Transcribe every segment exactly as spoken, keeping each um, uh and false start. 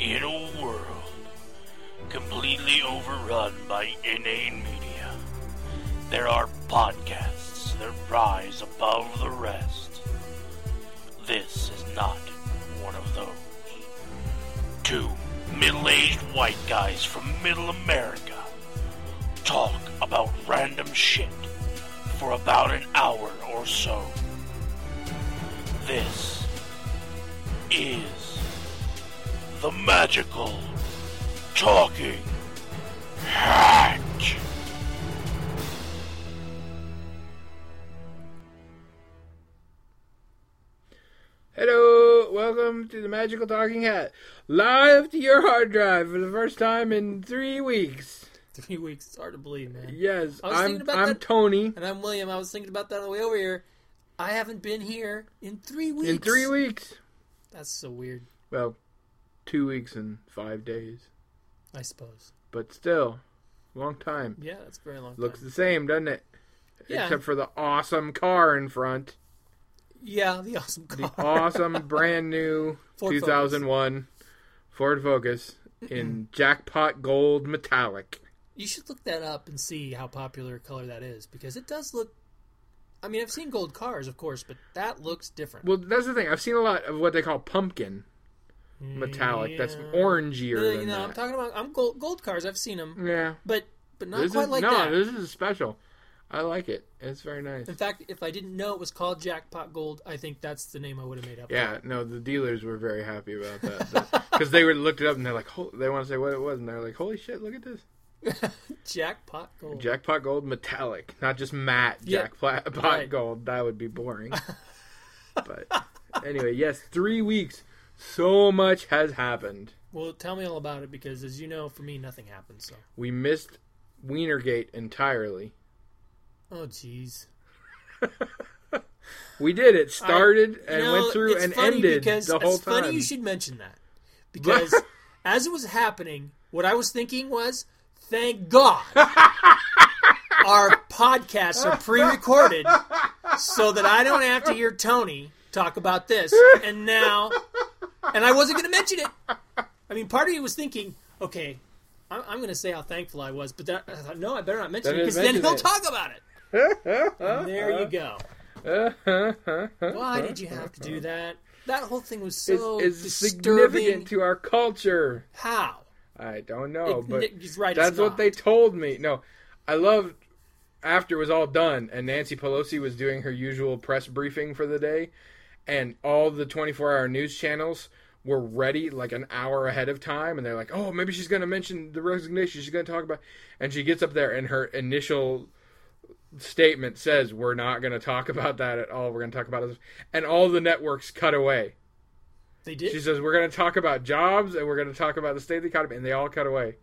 In a world completely overrun by inane media, there are podcasts that rise above the rest. This is not one of those. Two middle-aged white guys from middle America talk about random shit for about an hour or so. This is the Magical Talking Hat. Hello, welcome to the Magical Talking Hat, live to your hard drive for the first time in three weeks. Three weeks, it's hard to believe, man. Yes, I was I'm, thinking about I'm that, Tony. And I'm William. I was thinking about that on the way over here. I haven't been here in three weeks. In three weeks. That's so weird. Well, two weeks and five days. I suppose. But still, long time. Yeah, that's a very long Looks time. the same, doesn't it? Yeah. Except for the awesome car in front. Yeah, the awesome car. The awesome brand new Ford two thousand one Ford Focus in jackpot gold metallic. You should look that up and see how popular a color that is, because it does look... I mean, I've seen gold cars, of course, but that looks different. Well, that's the thing. I've seen a lot of what they call pumpkin metallic. Yeah. That's orangier No, than you know, that. I'm talking about... I'm gold, gold cars. I've seen them. Yeah. But, but not This quite is, like no, that. this is special. I like it. It's very nice. In fact, if I didn't know it was called Jackpot Gold, I think that's the name I would have made up. Yeah, no, the dealers were very happy about that. Because they would looked it up and they're like, Hol-, they want to say what it was, and they're like, holy shit, look at this. Jackpot Gold. Jackpot Gold metallic, not just matte Yeah. Jackpot Right. Gold. That would be boring. But anyway, yes, three weeks. So much has happened. Well, tell me all about it, because as you know, for me, nothing happened. So. We missed Wienergate entirely. Oh, jeez. We did. It started I- you and know, went through it's and funny ended because the whole it's time. funny you should mention that, because as it was happening, what I was thinking was, thank God our podcasts are pre-recorded so that I don't have to hear Tony talk about this. And now, and I wasn't going to mention it. I mean, part of me was thinking, okay, I'm, I'm going to say how thankful I was, but that, I thought, no, I better not mention Then it, because then mention he'll it. talk about it. And there you go. Why did you have to do that? That whole thing was so it's, it's disturbing. significant to our culture. How? I don't know, It- but he's right, that's it's what not. they told me. No, I loved after it was all done and Nancy Pelosi was doing her usual press briefing for the day, and all the twenty-four hour news channels were ready like an hour ahead of time, and they're like, oh, maybe she's going to mention the resignation. She's going to talk about... And she gets up there and her initial statement says, we're not going to talk about that at all. We're going to talk about this. And all the networks cut away. They did? She says, we're going to talk about jobs and we're going to talk about the state of the economy. And they all cut away.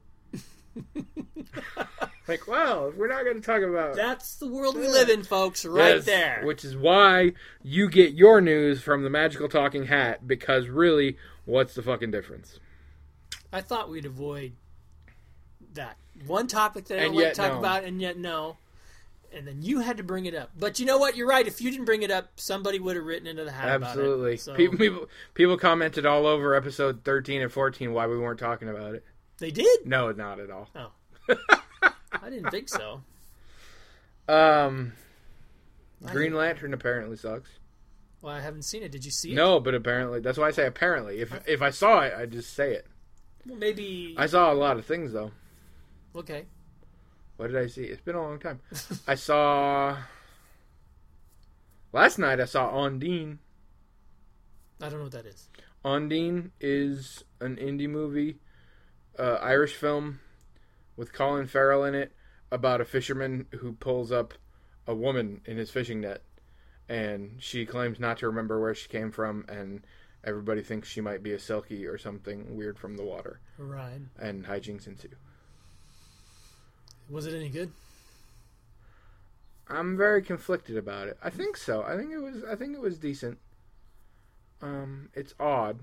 Like, well, if we're not going to talk about... That's the world we live in, folks, right Yes, there. Which is why you get your news from the Magical Talking Hat, because really, what's the fucking difference? I thought we'd avoid that. One topic that I And don't like yet to talk no. about, and yet no. And then you had to bring it up. But you know what? You're right. If you didn't bring it up, somebody would have written into the hat Absolutely. about it. So People, people, people commented all over episode thirteen and fourteen why we weren't talking about it. they did? No, not at all. Oh. I didn't think so. Um, I Green didn't- Lantern apparently sucks. Well, I haven't seen it. Did you see it? No, but apparently, that's why I say apparently. If if I saw it, I'd just say it. Well, maybe... I saw a lot of things though. Okay. What did I see? It's been a long time. I saw last night. I saw Ondine. I don't know what that is. Ondine is an indie movie, uh, Irish film with Colin Farrell in it about a fisherman who pulls up a woman in his fishing net, and she claims not to remember where she came from, and everybody thinks she might be a Selkie or something weird from the water, Right. and hijinks ensue. Was it any good? I'm very conflicted about it. I think so. I think it was. I think it was decent. Um, it's odd.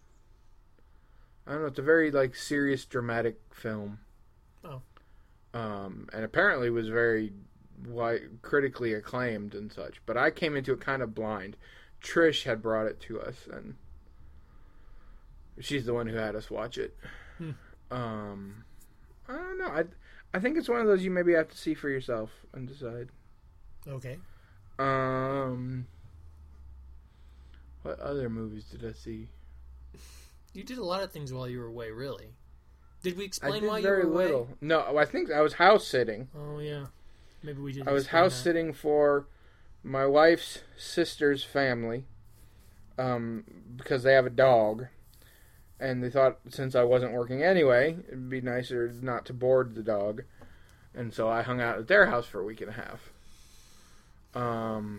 I don't know. It's a very like serious, dramatic film. Oh. Um, and apparently was very wide, critically acclaimed and such. But I came into it kind of blind. Trish had brought it to us, and She's the one who had us watch it. Hmm. Um, I don't know. I I think it's one of those you maybe have to see for yourself and decide. Okay. Um, what other movies did I see? You did a lot of things while you were away, really. Did we I explain did why very you were away? little. No, I think I was house sitting. Oh, yeah. Maybe we did. I was explain house that. sitting for my wife's sister's family, um, because they have a dog, and they thought since I wasn't working anyway, it'd be nicer not to board the dog, and so I hung out at their house for a week and a half. Um,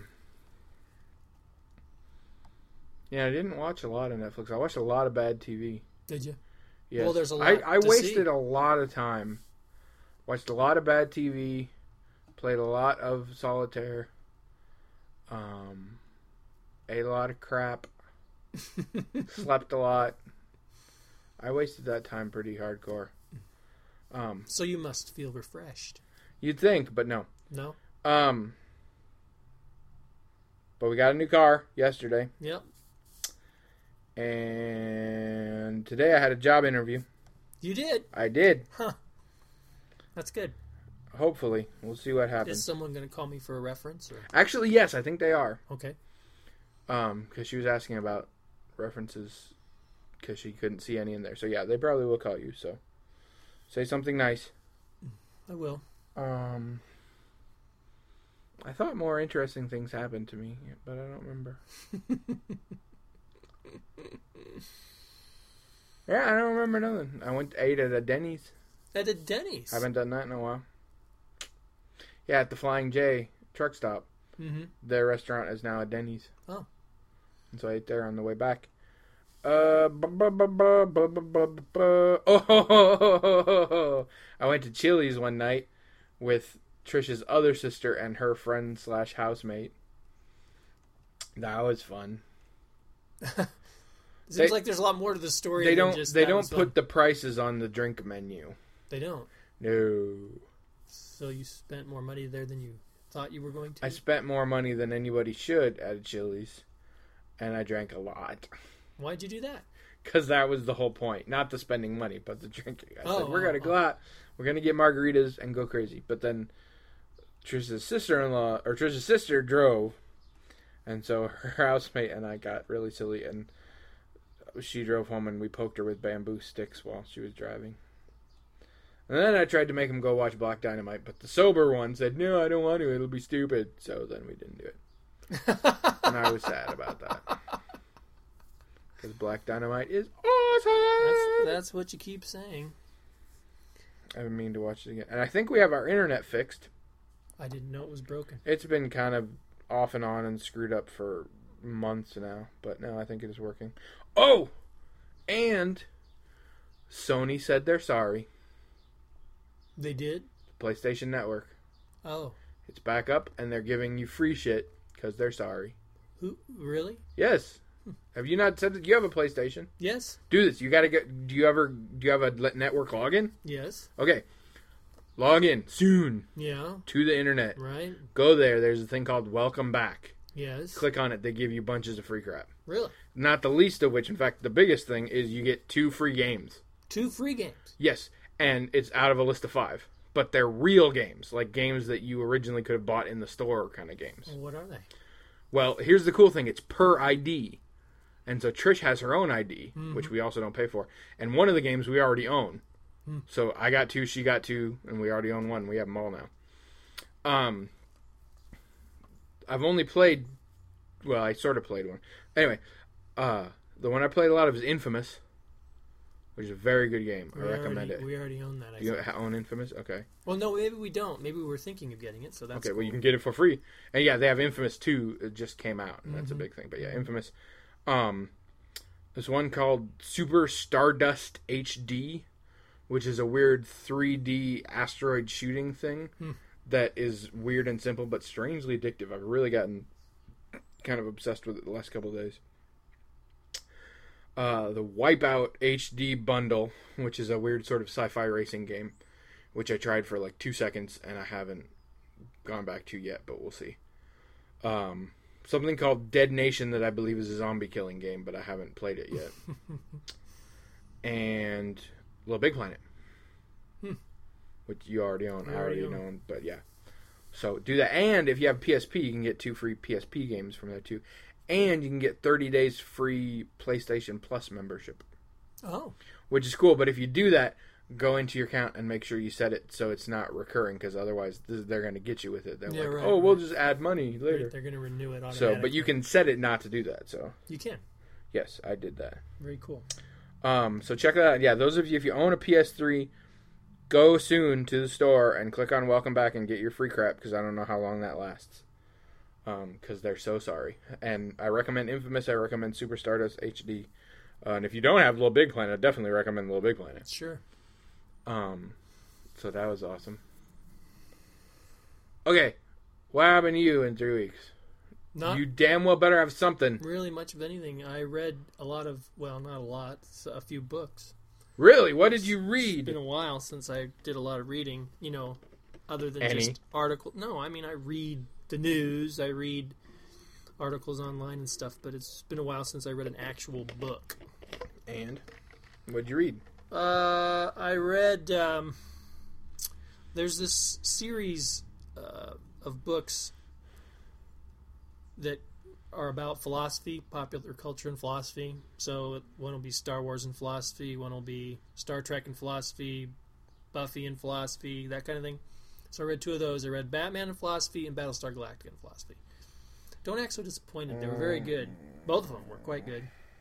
yeah, I didn't watch a lot of Netflix. I watched a lot of bad T V. Did you? Yes. Well, there's a lot I, I to wasted see. a lot of time. Watched a lot of bad T V. Played a lot of solitaire. Um, ate a lot of crap. Slept a lot. I wasted that time pretty hardcore. Um, So you must feel refreshed. you'd think, but no. No? Um, but we got a new car yesterday, Yep. and today I had a job interview. You did? I did. Huh. That's good. Hopefully, we'll see what Is happens. someone going to call me for a reference? Or? Actually, yes, I think they are. Okay. Um, because she was asking about references because she couldn't see any in there. So yeah, they probably will call you. So say something nice. I will. Um, I thought more interesting things happened to me, but I don't remember. Yeah, I don't remember nothing. I went to ate at a Denny's. At a Denny's? I haven't done that in a while. Yeah, at the Flying J truck stop. Mm-hmm. Their restaurant is now a Denny's. Oh. And so I ate there on the way back. Uh, bu- bu- bu- bu- bu- bu- bu- bu- oh, I went to Chili's one night with Trisha's other sister and her friend slash housemate. That was fun. Seems They- like there's a lot more to the story. They than don't. Just They that don't was put fun. the prices on the drink menu. They don't. No. So you spent more money there than you thought you were going to? I spent more money than anybody should at a Chili's, and I drank a lot. Why'd you do that? Because that was the whole point. Not the spending money, but the drinking. I Oh, said, we're oh, going to go oh. out. We're going to get margaritas and go crazy. But then Trisha's sister-in-law, or Trisha's sister drove. And so her housemate and I got really silly. And she drove home and we poked her with bamboo sticks while she was driving. And then I tried to make him go watch Black Dynamite. But the sober one said, no, I don't want to. It'll be stupid. So then we didn't do it. And I was sad about that. Because Black Dynamite is awesome. That's, that's what you keep saying. I've been meaning to watch it again. And I think we have our internet fixed. I didn't know it was broken. It's been kind of off and on and screwed up for months now. But no, I think it is working. Oh! And Sony said they're sorry. They did? PlayStation Network. Oh. It's back up and they're giving you free shit because they're sorry. Who? Really? Yes. Have you not said that you have a PlayStation? Yes. Do this. You got to get. Do you ever? Do you have a le- network login? Yes. Okay. Log in soon Yeah. to the internet. Right. Go there. There's a thing called Welcome Back. Yes. Click on it. They give you bunches of free crap. Really? Not the least of which, in fact, the biggest thing is you get two free games. Two free games. Yes, and it's out of a list of five. But they're real games, like games that you originally could have bought in the store kind of games. Well, what are they? Well, here's the cool thing. It's per I D. And so Trish has her own I D, Mm-hmm. which we also don't pay for. And one of the games we already own. Hmm. So I got two, she got two, and we already own one. We have them all now. Um, I've only played... Well, I sort of played one. Anyway, uh, the one I played a lot of is Infamous, which is a very good game. I We recommend already, it. We already own that. I You think. own Infamous? Okay. Well, no, maybe we don't. Maybe we were thinking of getting it, so that's Okay, well, cool. you can get it for free. And yeah, they have Infamous two. It just came out, and that's a Mhm. big thing. But yeah, Infamous. Um, there's one called Super Stardust H D, which is a weird three D asteroid shooting thing Hmm. that is weird and simple, but strangely addictive. I've really gotten kind of obsessed with it the last couple of days. Uh, the Wipeout H D bundle, which is a weird sort of sci-fi racing game, which I tried for like two seconds and I haven't gone back to yet, but we'll see. Um, something called Dead Nation that I believe is a zombie killing game, but I haven't played it yet. and Little Big Planet. Hmm. Which you already own. I already, already own. own, but yeah. So do that. And if you have P S P, you can get two free P S P games from there too. And you can get thirty days free PlayStation Plus membership. Oh. Which is cool, but if you do that, go into your account and make sure you set it so it's not recurring, because otherwise this, they're going to get you with it. They're Yeah, like, right, oh, we'll right. just add money later. They're going to renew it automatically. So, but you can set it not to do that. So You can. yes, I did that. Very cool. Um, so check that out. Yeah, those of you, if you own a P S three, go soon to the store and click on Welcome Back and get your free crap, because I don't know how long that lasts. Um, because they're so sorry. And I recommend Infamous. I recommend Super Stardust H D. Uh, and if you don't have Little Big Planet, I definitely recommend Little Big Planet. Sure. Um, so that was awesome. Okay, what happened to you in three weeks? Not You damn well better have something. really much of anything. I read a lot of, well, not a lot, a few books. Really? What did you It's read? been a while since I did a lot of reading, you know, other than Any? just article. No, I mean, I read the news, I read articles online and stuff, but it's been a while since I read an actual book. And? What'd you read? Uh, I read, um, there's this series uh, of books that are about philosophy, popular culture and philosophy. So one will be Star Wars and philosophy, one will be Star Trek and philosophy, Buffy and philosophy, that kind of thing. So I read two of those. I read Batman and philosophy and Battlestar Galactica and philosophy. Don't act so disappointed. They were very good. Both of them were quite good.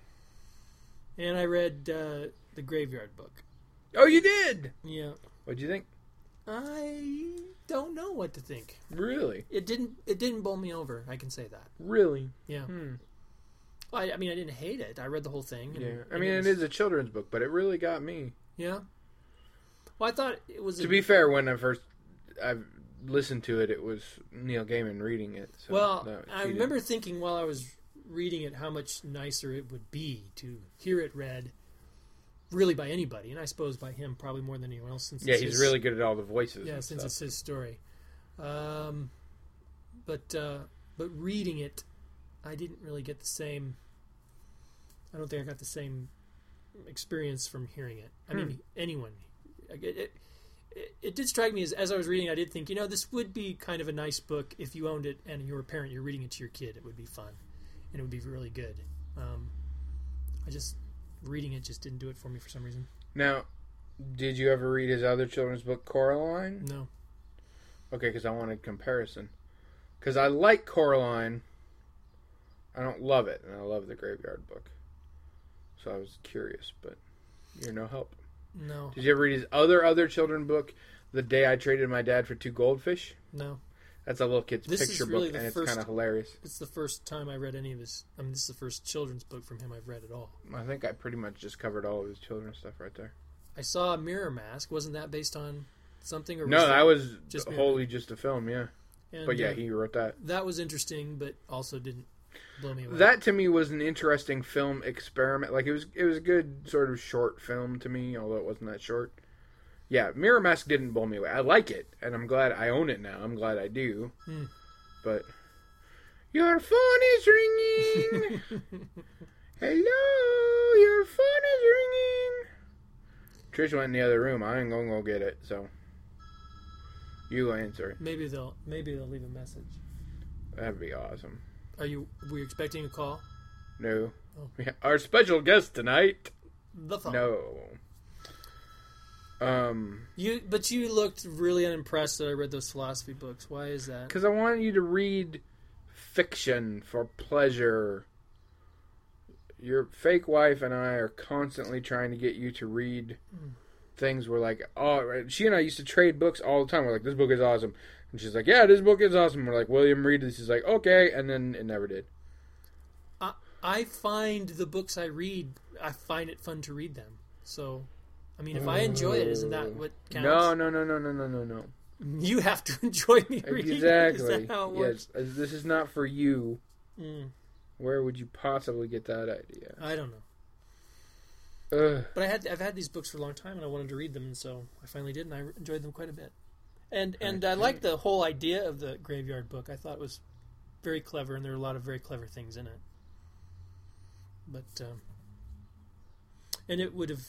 And I read uh, the Graveyard Book. Oh, you did? Yeah. What'd you think? I don't know what to think. Really? It didn't. It didn't bowl me over. I can say that. Really? Yeah. Hmm. Well, I, I mean, I didn't hate it. I read the whole thing. And, Yeah. I and mean, it, it was, is a children's book, but it really got me. Yeah. Well, I thought it was. To a, be fair, when I first I listened to it, it was Neil Gaiman reading it. So well, that I cheated. remember thinking while I was reading it how much nicer it would be to hear it read, really by anybody, and I suppose by him probably more than anyone else. Since Yeah, it's he's his, really good at all the voices. yeah, and since stuff. it's his story. Um, but uh, but reading it, I didn't really get the same. I don't think I got the same experience from hearing it. I Hmm. mean, anyone. It, it, it, it did strike me as as I was reading, I did think, you know, this would be kind of a nice book if you owned it and you were a parent. You're reading it to your kid. It would be fun, and it would be really good. Um, I just reading it just didn't do it for me for some reason. Now, did you ever read his other children's book, Coraline? No. Okay, because I wanted comparison. Because I like Coraline. I don't love it, and I love the Graveyard Book. So I was curious, but you're no help. No. Did you ever read his other other children's book, The Day I Traded My Dad for Two Goldfish? No. That's a little kid's This is picture really book, the and it's first- kind of hilarious. It's the first time I read any of his. I mean, this is the first children's book from him I've read at all. I think I pretty much just covered all of his children's stuff right there. I saw Mirror Mask. Wasn't that based on something? Or No, was that was just wholly just a film, yeah. and, But yeah, uh, he wrote that. that was interesting, but also didn't blow me away. That to me was an interesting film experiment. Like it was, it was a good sort of short film to me, although it wasn't that short. Yeah, Mirror Mask didn't blow me away. I like it, and I'm glad I own it now. I'm glad I do. Hmm. But your phone is ringing. Hello, your phone is ringing. Trish went in the other room. I ain't gonna go get it, so you answer it. Maybe they'll maybe they'll leave a message. That'd be awesome. Are you? Were you expecting a call? No, Oh. yeah, our special guest tonight. The phone. No. Um, You, but you looked really unimpressed that I read those philosophy books. Why is that? because I wanted you to read fiction for pleasure. Your fake wife and I are constantly trying to get you to read things. We're like, oh, she and I used to trade books all the time. We're like, this book is awesome. And she's like, yeah, this book is awesome. We're like, William, read this. He's like, okay. And then it never did. I, I find the books I read, I find it fun to read them. So, I mean, if I enjoy it, isn't that what counts? No, no, no, no, no, no, no, no. You have to enjoy me reading it. Exactly. Is that how it works? Yes. This is not for you. Mm, Where would you possibly get that idea? I don't know. Ugh. But I had I've had these books for a long time, and I wanted to read them, and so I finally did, and I enjoyed them quite a bit. And and I liked the whole idea of the Graveyard Book. I thought it was very clever, and there were a lot of very clever things in it. But um, and it would have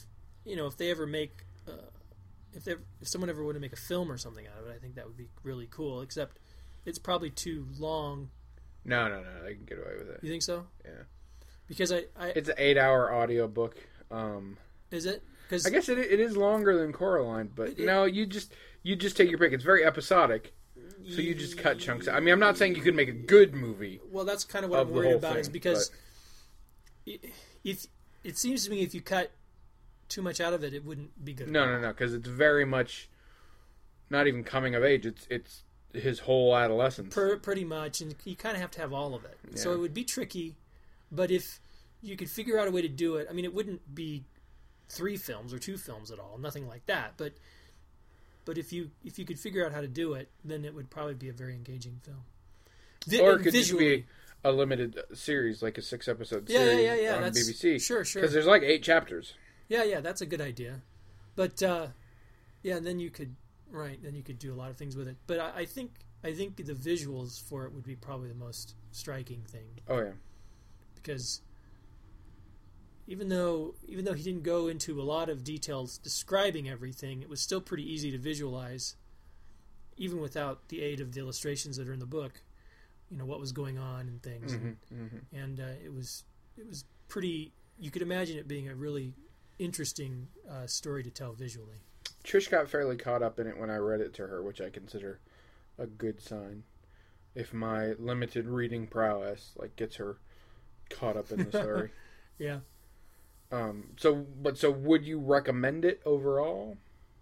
you know, if they ever make, uh, if they, if someone ever were to make a film or something out of it, I think that would be really cool. Except, it's probably too long. No, no, no. They can get away with it. You think so? Yeah. Because I, I it's an eight-hour audiobook. Um, is it? Cause I guess it it is longer than Coraline, but it, no, you just you just take your pick. It's very episodic, so you just cut chunks. I mean, I'm not saying you could make a good movie. Well, that's kind of what of I'm the worried whole about. thing, Is because but... if it seems to me if you cut too much out of it, it wouldn't be good. No, no, no, because it's very much not even coming of age. It's it's his whole adolescence. Per, pretty much, and you kind of have to have all of it. Yeah. So it would be tricky, but if you could figure out a way to do it, I mean, it wouldn't be three films or two films at all, nothing like that. But but if you if you could figure out how to do it, then it would probably be a very engaging film. Vi- or it could visually. just be a limited series, like a six-episode yeah, series yeah, yeah, yeah. on That's, B B C. Sure, sure. Because there's like eight chapters. Yeah, yeah, that's a good idea. But uh, yeah, and then you could right, then you could do a lot of things with it. But I, I think I think the visuals for it would be probably the most striking thing. Oh yeah, because even though even though he didn't go into a lot of details describing everything, it was still pretty easy to visualize, even without the aid of the illustrations that are in the book. You know what was going on and things, mm-hmm, and, mm-hmm. and uh, it was it was pretty. You could imagine it being a really interesting uh, story to tell visually. Trish got fairly caught up in it when I read it to her, which I consider a good sign. If my limited reading prowess like gets her caught up in the story. Yeah. Um. So, but so, would you recommend it overall?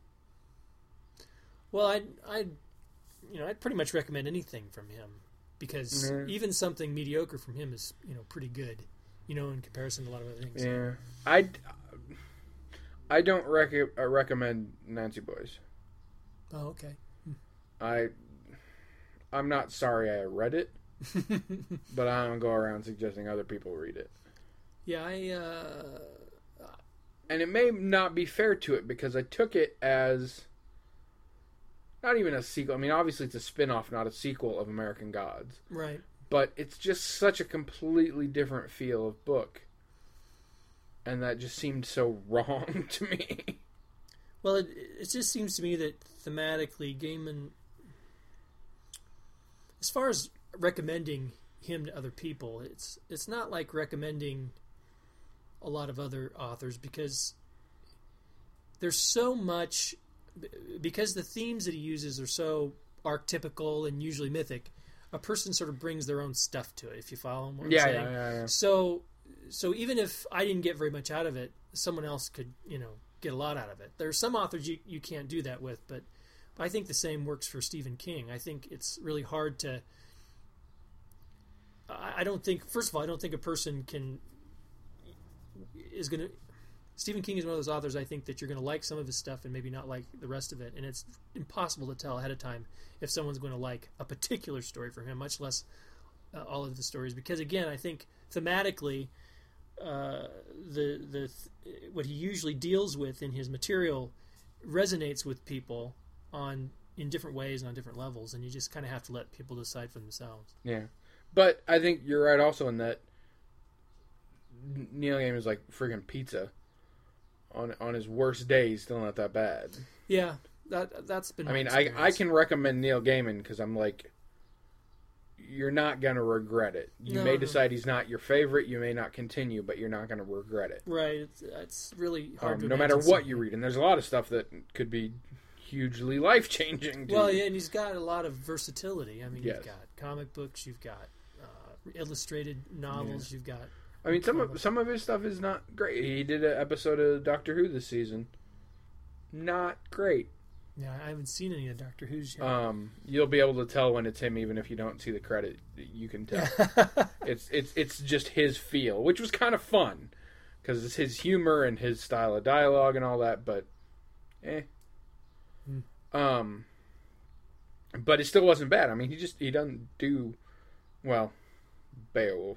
Well, I, I, you know, I'd pretty much recommend anything from him because mm-hmm. even something mediocre from him is, you know, pretty good. You know, in comparison to a lot of other things. Yeah, I, I don't rec- uh, recommend Nancy Boys. Oh, okay. I, I'm not sorry I read it, but I don't go around suggesting other people read it. Yeah, I. Uh... And it may not be fair to it because I took it as not even a sequel. I mean, obviously it's a spin-off, not a sequel of American Gods. Right. But it's just such a completely different feel of book. And that just seemed so wrong to me. Well, it, it just seems to me that thematically, Gaiman, as far as recommending him to other people, it's it's not like recommending a lot of other authors because there's so much, because the themes that he uses are so archetypical and usually mythic, a person sort of brings their own stuff to it, if you follow what I'm yeah, saying. Yeah, yeah, yeah. So, so even if I didn't get very much out of it, someone else could, you know, get a lot out of it. There are some authors you, you can't do that with, but I think the same works for Stephen King. I think it's really hard to... I, I don't think... First of all, I don't think a person can... is going to... Stephen King is one of those authors I think that you're going to like some of his stuff and maybe not like the rest of it. And it's impossible to tell ahead of time if someone's going to like a particular story from him, much less uh, all of the stories. Because, again, I think thematically, uh, the the what he usually deals with in his material resonates with people on in different ways and on different levels. And you just kind of have to let people decide for themselves. Yeah. But I think you're right also in that Neil Gaiman is like friggin' pizza. On on his worst days, still not that bad. Yeah, that that's been. I mean, I I can recommend Neil Gaiman because I'm like, you're not gonna regret it. You no, may no. decide he's not your favorite. You may not continue, but you're not gonna regret it. Right. It's, it's really hard um, to no matter what something. you read, and there's a lot of stuff that could be hugely life changing. Well, yeah, and he's got a lot of versatility. I mean, yes. you've got comic books, you've got uh, illustrated novels, yeah. you've got. I mean, some of some of his stuff is not great. He did an episode of Doctor Who this season. Not great. Yeah, I haven't seen any of Doctor Who's yet. Um, you'll be able to tell when it's him, even if you don't see the credit. You can tell. it's it's it's just his feel, which was kind of fun because it's his humor and his style of dialogue and all that. But, eh. Hmm. Um, but it still wasn't bad. I mean, he just he doesn't do well. Beowulf.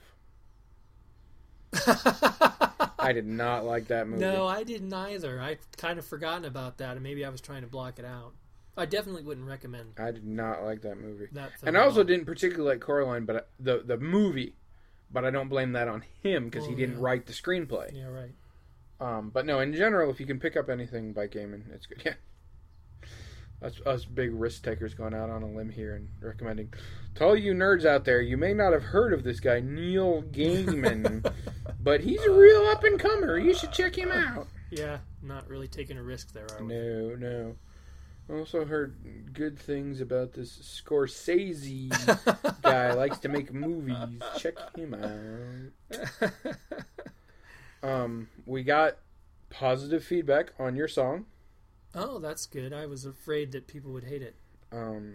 I did not like that movie. No, I didn't either. I'd kind of forgotten about that, and maybe I was trying to block it out. I definitely wouldn't recommend I did not like that movie. that film. And I also didn't particularly like Coraline, but the the movie. But I don't blame that on him because Oh, he didn't yeah. write the screenplay. Yeah, right. Um, but no, in general, if you can pick up anything by Gaiman, it's good. Yeah. That's us big risk takers going out on a limb here and recommending. To all you nerds out there, you may not have heard of this guy, Neil Gaiman, but he's a real up-and-comer. You should check him out. Yeah, not really taking a risk there, are we? No, no. I also heard good things about this Scorsese guy. Likes to make movies. Check him out. Um, we got positive feedback on your song. Oh, that's good. I was afraid that people would hate it. Um,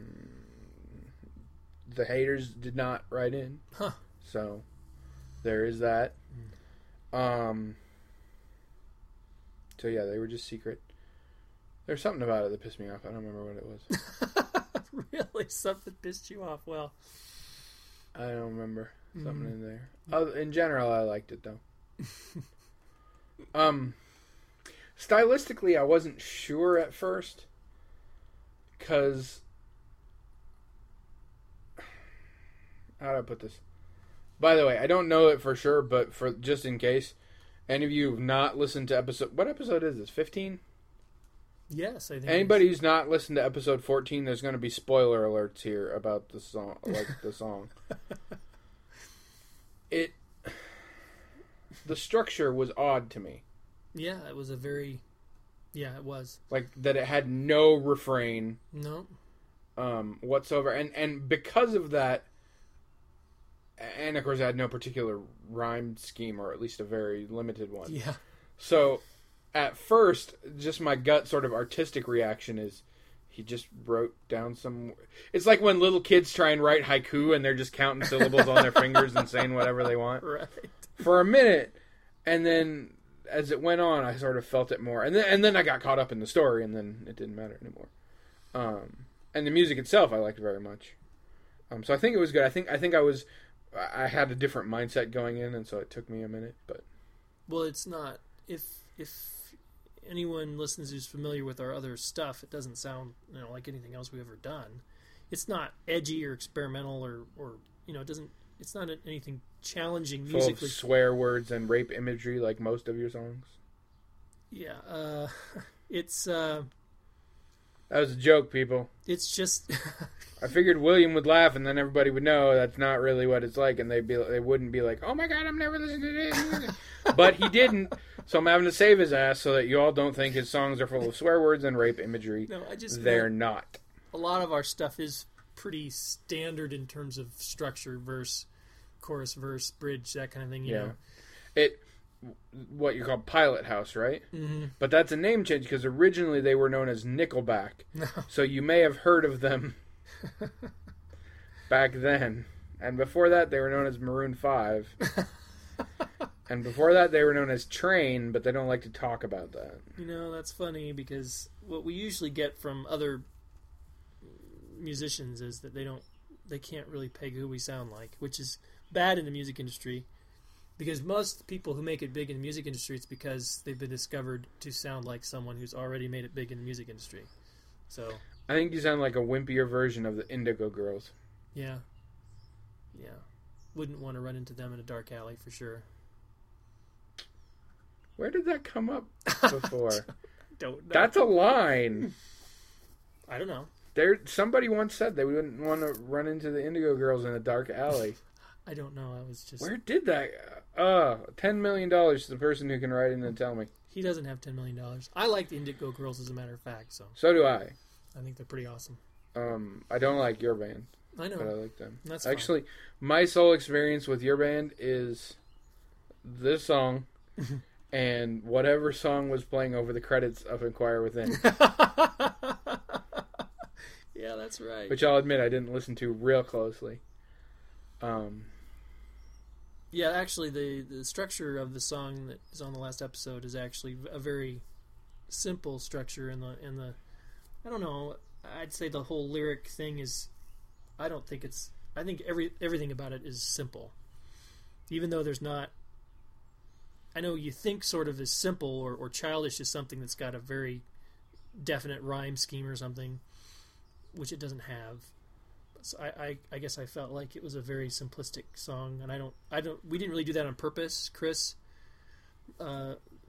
the haters did not write in. Huh. So, there is that. Um, so yeah, they were just secret. There's something about it that pissed me off. I don't remember what it was. Really? Something pissed you off? Well, I don't remember. Something Mm. in there. Other, in general, I liked it, though. um, stylistically, I wasn't sure at first. Because... How do I put this? By the way, I don't know it for sure, but for just in case, any of you who've not listened to episode... What episode is this? fifteen? yes, I think. Anybody who's not listened to episode fourteen, there's going to be spoiler alerts here about the song, like the song. It, the structure was odd to me. Yeah, it was a very. Yeah, it was. Like that, it had no refrain, No. um, whatsoever, and and because of that, and of course, it had no particular rhyme scheme, or at least a very limited one. Yeah. So, at first, just my gut sort of artistic reaction is he just wrote down some... It's like when little kids try and write haiku and they're just counting syllables on their fingers and saying whatever they want. Right. For a minute, and then as it went on, I sort of felt it more. And then, and then I got caught up in the story, and then it didn't matter anymore. Um, and the music itself I liked very much. Um, so I think it was good. I think I think I was... I had a different mindset going in, and so it took me a minute, but... Well, it's not... If... if anyone listens who's familiar with our other stuff, it doesn't sound, you know, like anything else we've ever done. It's not edgy or experimental or, or you know, it doesn't. It's not anything challenging Full musically. of swear words and rape imagery, like most of your songs. Yeah, uh, it's uh, That was a joke, people. it's just I figured William would laugh, and then everybody would know that's not really what it's like, and they'd be they wouldn't be like, "Oh my God, I'm never listening to this." But he didn't, so I'm having to save his ass so that you all don't think his songs are full of swear words and rape imagery. no. I just They're feel not. a lot of our stuff is pretty standard in terms of structure, verse, chorus, verse, bridge, that kind of thing. You Yeah. know. It what you call Pilot House, right? Mm-hmm. But that's a name change because originally they were known as Nickelback. No. So you may have heard of them back then. And before that, they were known as Maroon five. And before that, they were known as Train, but they don't like to talk about that. You know, that's funny because what we usually get from other musicians is that they don't, they can't really peg who we sound like, which is bad in the music industry. Because most people who make it big in the music industry, it's because they've been discovered to sound like someone who's already made it big in the music industry. So, I think you sound like a wimpier version of the Indigo Girls. yeah. Yeah. Wouldn't want to run into them in a dark alley for sure. Where did that come up before? Don't know. That's a line. I don't know. There, somebody once said they wouldn't want to run into the Indigo Girls in a dark alley. I don't know. I was just... Where did that... Uh, ten million dollars to the person who can write in and tell me. He doesn't have ten million dollars. I like the Indigo Girls, as a matter of fact, so So do I. I think they're pretty awesome. Um, I don't like your band, I know. but I like them. That's fine. Actually, my sole experience with your band is this song and whatever song was playing over the credits of Inquire Within, Yeah, that's right. which I'll admit I didn't listen to real closely. Um, Yeah, actually, the, the structure of the song that is on the last episode is actually a very simple structure. In the in the, I don't know. I'd say the whole lyric thing is, I don't think it's. I think every everything about it is simple, even though there's not. I know you think sort of is simple or, or childish is something that's got a very definite rhyme scheme or something, which it doesn't have. So I, I, I guess I felt like it was a very simplistic song, and I don't, I don't, we didn't really do that on purpose, Chris. Uh,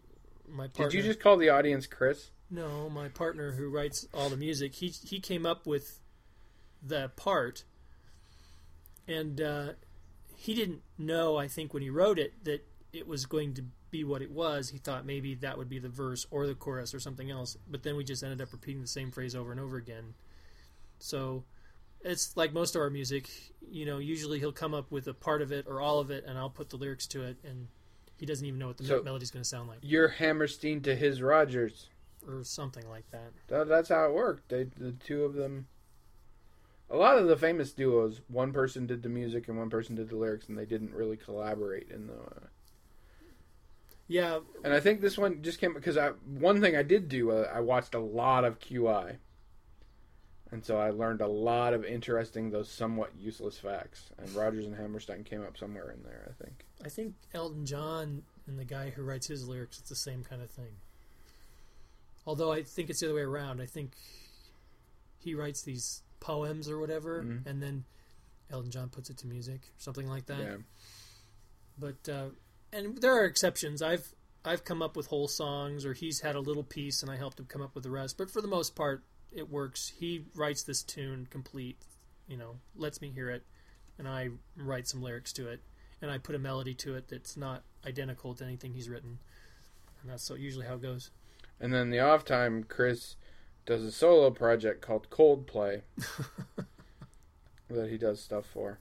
my partner. Did you just call the audience Chris? No, my partner who writes all the music, he he came up with the part, and uh, he didn't know, I think, when he wrote it, that it was going to be what it was. He thought maybe that would be the verse or the chorus or something else, but then we just ended up repeating the same phrase over and over again. So it's like most of our music, you know, usually he'll come up with a part of it or all of it, and I'll put the lyrics to it, and he doesn't even know what the So, melody's going to sound like. You're Hammerstein to his Rogers. Or something like that. That, that's how it worked. They, the two of them. A lot of the famous duos, one person did the music and one person did the lyrics, and they didn't really collaborate in the. Uh... Yeah. And I think this one just came because I one thing I did do. Uh, I watched a lot of Q I, and so I learned a lot of interesting, though somewhat useless facts. And Rogers and Hammerstein came up somewhere in there, I think. I think Elton John and the guy who writes his lyrics, it's the same kind of thing. Although I think it's the other way around. I think he writes these poems or whatever, mm-hmm. and then Elton John puts it to music, something like that. Yeah. But uh, and there are exceptions. I've I've come up with whole songs, or he's had a little piece, and I helped him come up with the rest. But for the most part, it works. He writes this tune complete, you know, lets me hear it, and I write some lyrics to it, and I put a melody to it that's not identical to anything he's written, and that's so usually how it goes. And then the off time, Chris does a solo project called Coldplay that he does stuff for.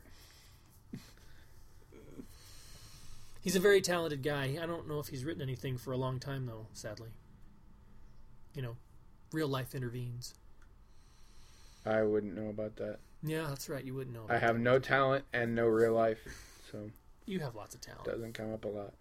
He's a very talented guy. I don't know if he's written anything for a long time, though, sadly. You know, real life intervenes. I wouldn't know about that. Yeah, that's right. You wouldn't know about I have that. no talent and no real life, so... You have lots of talent. Doesn't come up a lot.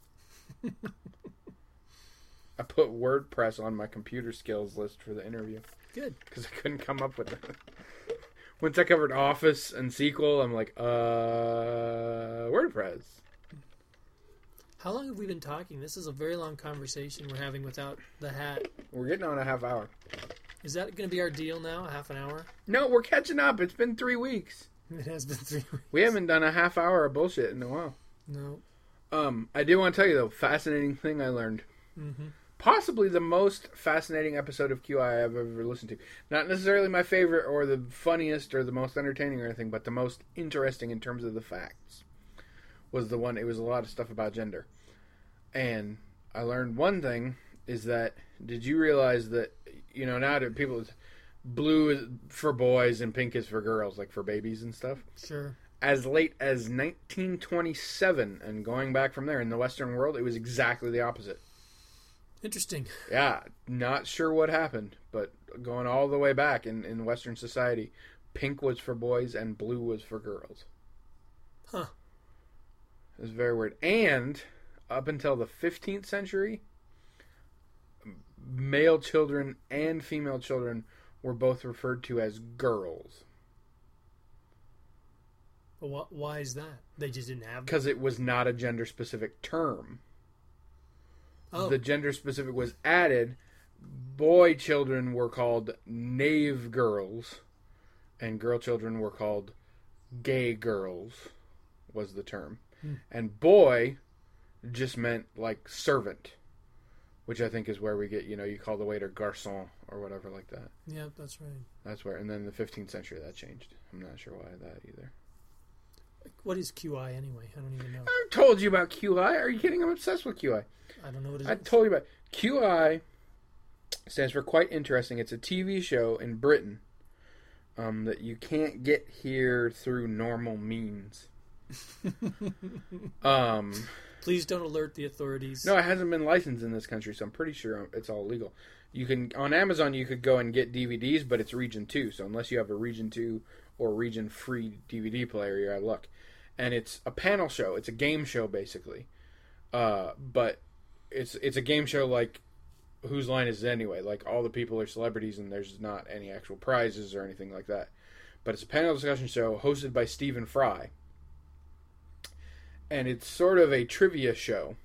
I put WordPress on my computer skills list for the interview. Good. Because I couldn't come up with it. Once I covered Office and S Q L, I'm like, uh, WordPress. How long have we been talking? This is a very long conversation we're having without the hat. We're getting on a half hour. Is that going to be our deal now, a half an hour? No, we're catching up. It's been three weeks. It has been three weeks. We haven't done a half hour of bullshit in a while. No. Um, I do want to tell you, though, fascinating thing I learned. Mm-hmm. Possibly the most fascinating episode of Q I I've ever listened to. Not necessarily my favorite or the funniest or the most entertaining or anything, but the most interesting in terms of the facts was the one. It was a lot of stuff about gender. And I learned one thing is that, did you realize that, you know, now that people, blue is for boys and pink is for girls, like for babies and stuff? Sure. As late as nineteen twenty-seven and going back from there in the Western world, it was exactly the opposite. Interesting. Yeah, not sure what happened, but going all the way back in, in Western society, pink was for boys and blue was for girls. Huh. It was very weird. And up until the fifteenth century, male children and female children were both referred to as girls. Well, why is that? They just didn't have... Because it was not a gender-specific term. Oh. The gender-specific was added. Boy children were called knave girls, and girl children were called gay girls, was the term. Hmm. And boy just meant, like, servant, which I think is where we get, you know, you call the waiter garçon or whatever like that. Yeah, that's right. That's where, and then in the fifteenth century that changed. I'm not sure why that either. What is Q I anyway? I don't even know. I've told you about Q I. Are you kidding? I'm obsessed with Q I. I don't know what it is. I told you about Q I. Stands for quite interesting. It's a T V show in Britain um, that you can't get here through normal means. um, Please don't alert the authorities. no, it hasn't been licensed in this country, so I'm pretty sure it's all legal. You can on Amazon. You could go and get D V Ds, but it's Region Two. So unless you have a Region Two or Region Free D V D player, you're out of luck. And it's a panel show. It's a game show basically, uh, but it's it's a game show like Whose Line Is It Anyway? Like all the people are celebrities, and there's not any actual prizes or anything like that. But it's a panel discussion show hosted by Stephen Fry, and it's sort of a trivia show.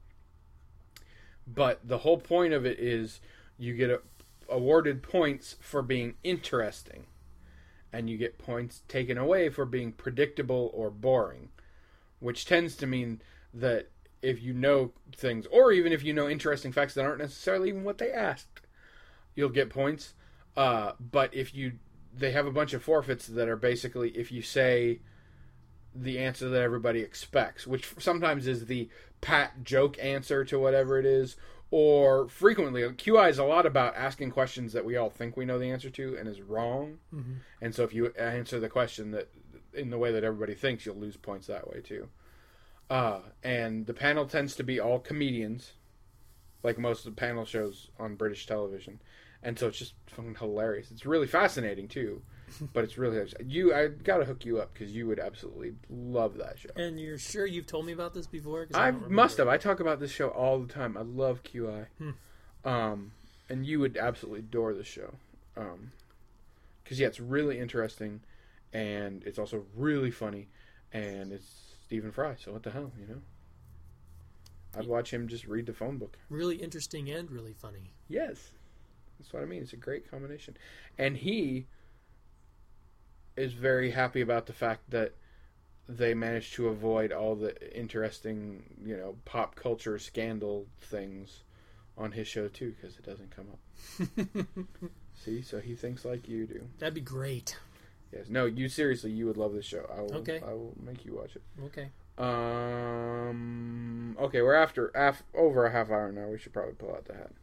But the whole point of it is you get a, awarded points for being interesting, and you get points taken away for being predictable or boring, which tends to mean that if you know things, or even if you know interesting facts that aren't necessarily even what they asked, you'll get points. Uh, but if you, they have a bunch of forfeits that are basically if you say the answer that everybody expects, which sometimes is the pat joke answer to whatever it is, or frequently, Q I is a lot about asking questions that we all think we know the answer to and is wrong. Mm-hmm. And so if you answer the question that in the way that everybody thinks, you'll lose points that way too. Uh, and the panel tends to be all comedians, like most of the panel shows on British television. And so it's just fucking hilarious. It's really fascinating too, but it's really you. I gotta hook you up because you would absolutely love that show. And you're sure you've told me about this before? I, I must have. I talk about this show all the time. I love Q I, hmm. um, and you would absolutely adore the show. Um, because yeah, it's really interesting, and it's also really funny, and it's Stephen Fry. So what the hell, you know? I'd watch him just read the phone book. Really interesting and really funny. Yes. That's what I mean. It's a great combination. And he is very happy about the fact that they managed to avoid all the interesting, you know, pop culture scandal things on his show, too, because it doesn't come up. See? So he thinks like you do. That'd be great. Yes. No, you seriously, you would love this show. I will, okay. I will make you watch it. Okay. Um. Okay, we're after af, over a half hour now. We should probably pull out the hat.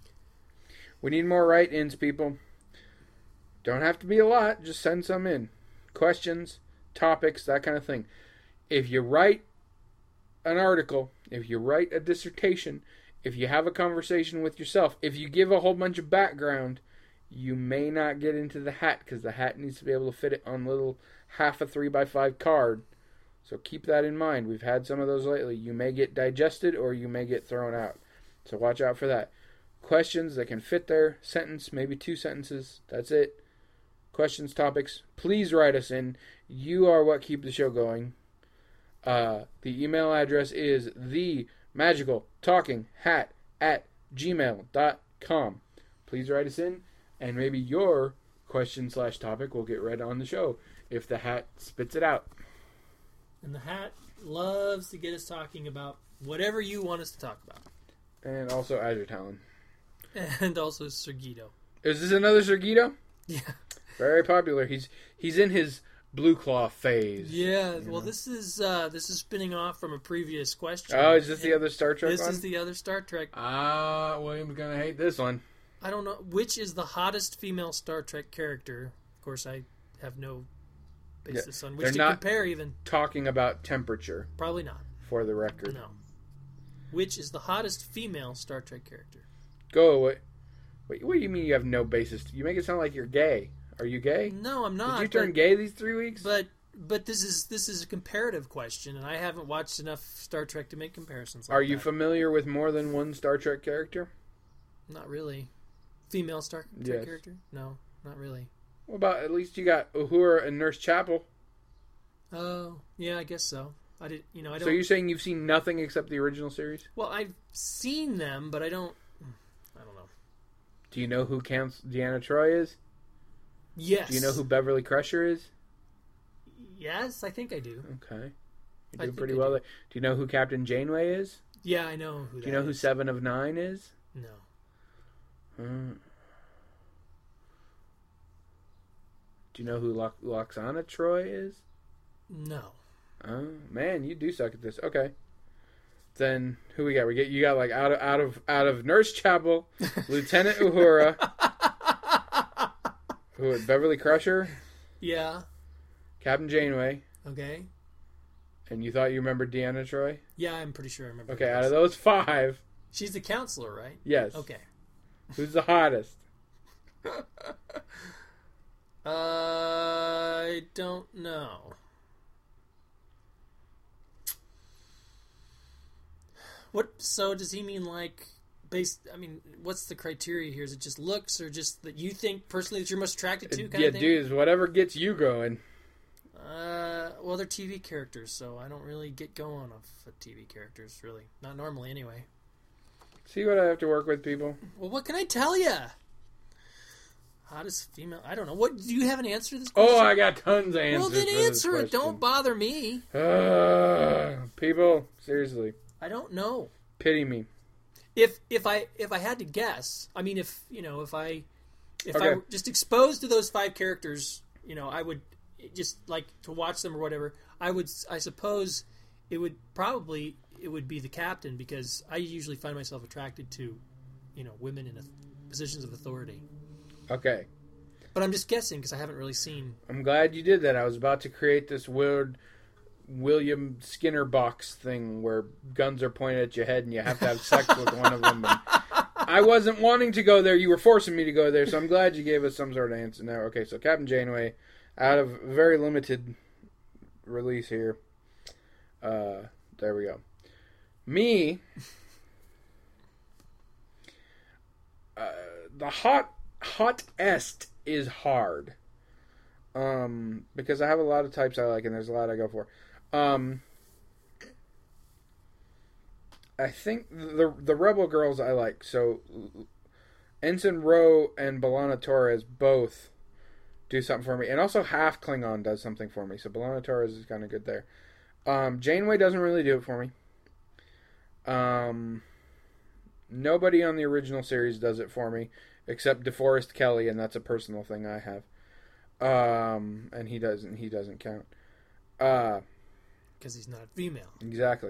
We need more write-ins, people. Don't have to be a lot. Just send some in. Questions, topics, that kind of thing. If you write an article, if you write a dissertation, if you have a conversation with yourself, if you give a whole bunch of background, you may not get into the hat because the hat needs to be able to fit it on a little half a three by five card. So keep that in mind. We've had some of those lately. You may get digested or you may get thrown out. So watch out for that. Questions that can fit their sentence, maybe two sentences. That's it. Questions, topics. Please write us in. You are what keep the show going. Uh, the email address is the magical talking hat at gmail dot com. Please write us in, and maybe your question slash topic will get read on the show if the hat spits it out. And the hat loves to get us talking about whatever you want us to talk about. And also Azure Talon. And also Sergito. Is this another Sergito? Yeah. Very popular. He's he's in his Blue Claw phase. Yeah. Well, know? this is uh, this is spinning off from a previous question. Oh, is this and the other Star Trek this one? This is the other Star Trek. Ah, uh, William's going to hate this one. I don't know. Which is the hottest female Star Trek character? Of course, I have no basis yeah. on which They're to not compare even. Talking about temperature. Probably not. For the record. No. Which is the hottest female Star Trek character? Go away. Wait, what do you mean you have no basis? You make it sound like you're gay. Are you gay? No, I'm not. Did you turn but, gay these three weeks? But but this is this is a comparative question, and I haven't watched enough Star Trek to make comparisons. Like Are you that. familiar with more than one Star Trek character? Not really. Female Star Trek yes. character? No, not really. What about at least you got Uhura and Nurse Chapel? Oh, yeah, I guess so. I did, you know, I don't. So you're saying you've seen nothing except the original series? Well, I've seen them, but I don't. I don't know. Do you know who Counts Deanna Troi is? Yes. Do you know who Beverly Crusher is? Yes, I think I do. Okay, you're doing pretty well. Do. do you know who Captain Janeway is? Yeah, I know who. Do you know is. who Seven of Nine is? No. Hmm. Do you know who Lo- Loxana Troi is? No. Oh man, you do suck at this. Okay. Then who we got? We get you got like out of out of out of Nurse Chapel, Lieutenant Uhura, who Beverly Crusher, yeah, Captain Janeway. Okay. And you thought you remembered Deanna Troi? Yeah, I'm pretty sure I remember. Okay, out of those five, she's the counselor, right? Yes. Okay. Who's the hottest? I don't know. What? So does he mean like based? I mean, what's the criteria here? Is it just looks, or just that you think personally that you're most attracted to? Kind yeah, of thing? dude, whatever gets you going. Uh, well, they're T V characters, so I don't really get going off of T V characters. Really, not normally, anyway. See what I have to work with, people. Well, what can I tell you? Hottest female? I don't know. What do you have an answer to this question? Oh, I got tons of answers. Well, then answer it. Don't bother me. Uh, people, seriously. I I don't know. Pity me. If if I if I had to guess, I mean, if you know, if I if Okay. I were just exposed to those five characters, you know, I would just like to watch them or whatever. I would, I suppose, it would probably it would be the captain, because I usually find myself attracted to, you know, women in a, positions of authority. Okay. But I'm just guessing because I haven't really seen. I'm glad you did that. I was about to create this weird William Skinner box thing where guns are pointed at your head and you have to have sex with one of them. And I wasn't wanting to go there. You were forcing me to go there, so I'm glad you gave us some sort of answer. Now, okay, so Captain Janeway, out of very limited release here. Uh, there we go. Me, uh, the hot hottest is hard. Um, because I have a lot of types I like, and there's a lot I go for. Um, I think the the Rebel girls I like. So Ensign Ro and B'Elanna Torres both do something for me, and also half Klingon does something for me. So B'Elanna Torres is kind of good there. Um, Janeway doesn't really do it for me. Um, nobody on the original series does it for me, except DeForest Kelly, and that's a personal thing I have. Um, and he doesn't. He doesn't count. Uh, Because he's not female. exactly.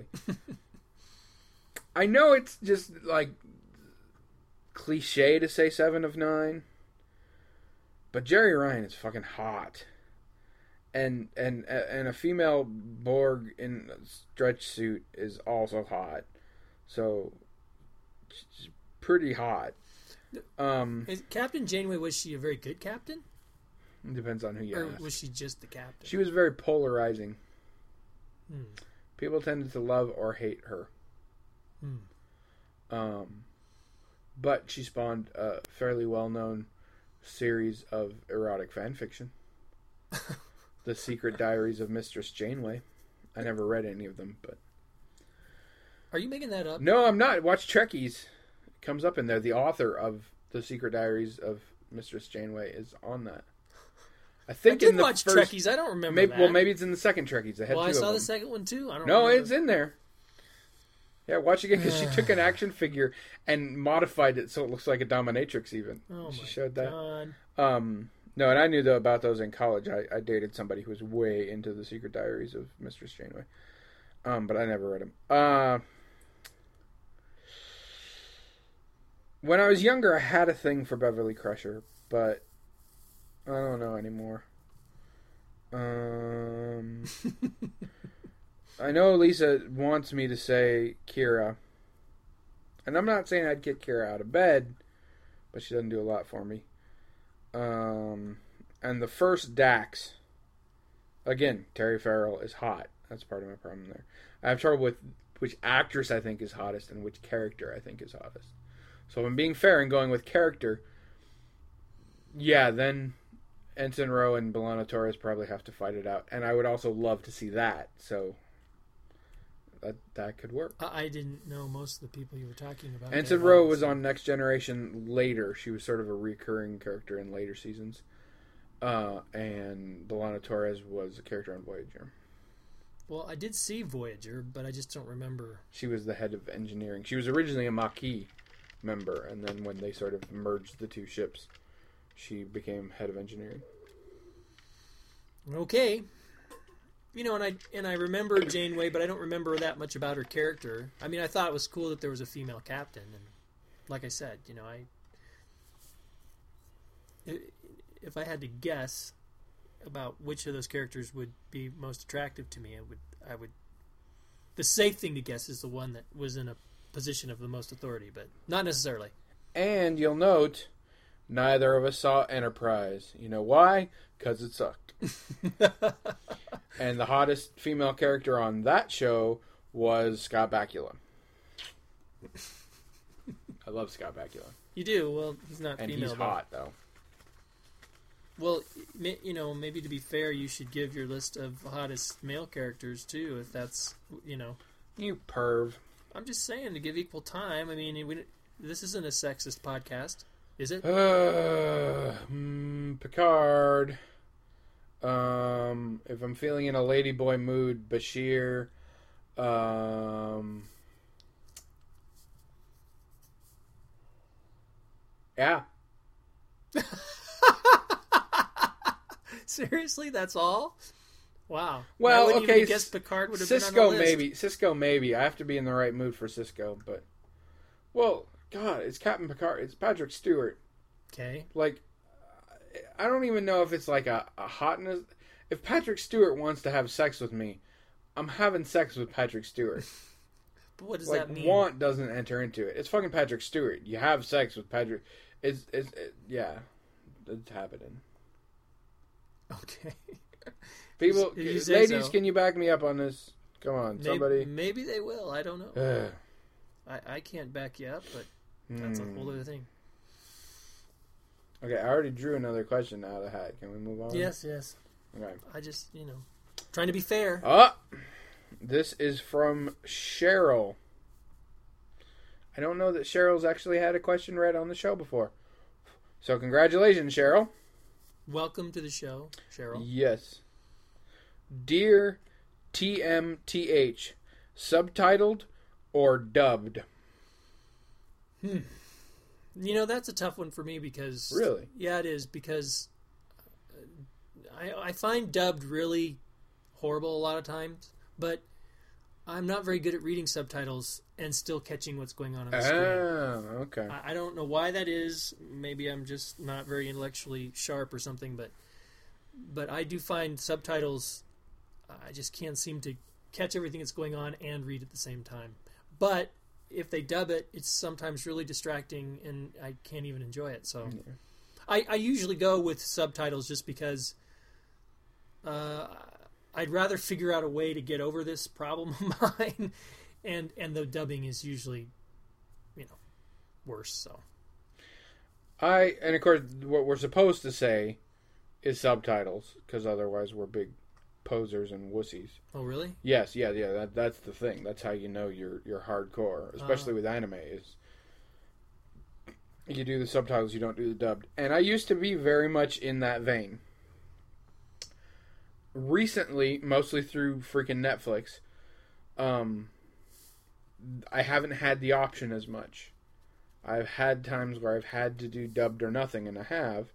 I know it's just like cliche to say seven of nine, but Jerry Ryan is fucking hot, and and and a female Borg in a stretch suit is also hot, so she's pretty hot. Um, Is Captain Janeway, was she a very good captain? it depends on who you Or ask. was she just the captain? She was very polarizing. Hmm. People tended to love or hate her. Hmm. Um, but she spawned a fairly well-known series of erotic fan fiction. The Secret Diaries of Mistress Janeway. I never read any of them, but... Are you making that up? No, I'm not. Watch Trekkies. It comes up in there. The author of The Secret Diaries of Mistress Janeway is on that. I I think did in the watch first... Trekkies. I don't remember Maybe, that. well, maybe it's in the second Trekkies. They had Well, two I saw of the them. second one too. I don't. No, remember. it's in there. Yeah, watch again, because she took an action figure and modified it so it looks like a dominatrix even. Oh she my showed that. God. Um, no, and I knew though about those in college. I, I dated somebody who was way into the Secret Diaries of Mistress Janeway. Um, but I never read them. Uh, when I was younger, I had a thing for Beverly Crusher, but I don't know anymore. Um... I know Lisa wants me to say Kira. And I'm not saying I'd get Kira out of bed, but she doesn't do a lot for me. Um, and the first Dax, again, Terry Farrell is hot. That's part of my problem there. I have trouble with which actress I think is hottest and which character I think is hottest. So if I'm being fair and going with character, yeah, then Ensign Ro and B'Elanna Torres probably have to fight it out. And I would also love to see that, so... That, that could work. I, I didn't know most of the people you were talking about. Ensign Ro was on Next Generation later. She was sort of a recurring character in later seasons. Uh, and B'Elanna Torres was a character on Voyager. Well, I did see Voyager, but I just don't remember. She was the head of engineering. She was originally a Maquis member, and then when they sort of merged the two ships, she became head of engineering. Okay. You know, and I and I remember Janeway, but I don't remember that much about her character. I mean, I thought it was cool that there was a female captain, and like I said, you know, I if I had to guess about which of those characters would be most attractive to me, I would I would the safe thing to guess is the one that was in a position of the most authority, but not necessarily. And you'll note, neither of us saw Enterprise. You know why? Because it sucked. And the hottest female character on that show was Scott Bakula. I love Scott Bakula. You do? Well, he's not And female. he's though. hot, though. Well, you know, maybe to be fair, you should give your list of hottest male characters too, if that's, you know. You perv. I'm just saying to give equal time. I mean, we, this isn't a sexist podcast, is it? Uh, mm, Picard. Um, if I'm feeling in a ladyboy mood, Bashir. Um, Yeah. Seriously, that's all? Wow. Well, I wouldn't okay. even have guessed Picard would have Cisco been on the list. maybe. Cisco maybe. I have to be in the right mood for Cisco, but well, God, it's Captain Picard. It's Patrick Stewart. Okay. Like, I don't even know if it's like a, a hotness. If Patrick Stewart wants to have sex with me, I'm having sex with Patrick Stewart. But what does like, that mean? Want doesn't enter into it. It's fucking Patrick Stewart. You have sex with Patrick. It's it's it, yeah, it's happening. Okay. People, You- you say ladies, so. can you back me up on this? Come on, Maybe, somebody. maybe they will. I don't know. Ugh. I, I can't back you up, but that's Hmm. a whole other thing. Okay, I already drew another question out of the hat. Can we move on? Yes, yes. Okay. I just, you know, trying to be fair. Oh, this is from Cheryl. I don't know that Cheryl's actually had a question read on the show before. So congratulations, Cheryl. Welcome to the show, Cheryl. Yes. Dear T M T H, subtitled or dubbed? Hmm. You know, that's a tough one for me because... Really? Yeah, it is, because I, I find dubbed really horrible a lot of times, but I'm not very good at reading subtitles and still catching what's going on on the screen. Oh, okay. I, I don't know why that is. Maybe I'm just not very intellectually sharp or something, but but I do find subtitles, I just can't seem to catch everything that's going on and read at the same time. But if they dub it, it's sometimes really distracting and I can't even enjoy it. So Yeah. I, I usually go with subtitles just because uh, I'd rather figure out a way to get over this problem of mine, and and the dubbing is usually, you know, worse. So I and of course what we're supposed to say is subtitles because otherwise we're big posers and wussies. oh really? Yes, yeah, yeah. That that's the thing. That's how you know you're you're hardcore, especially Uh. with anime. Is you do the subtitles, you don't do the dubbed. And I used to be very much in that vein. Recently, mostly through freaking Netflix, um, I haven't had the option as much. I've had times where I've had to do dubbed or nothing, and I have.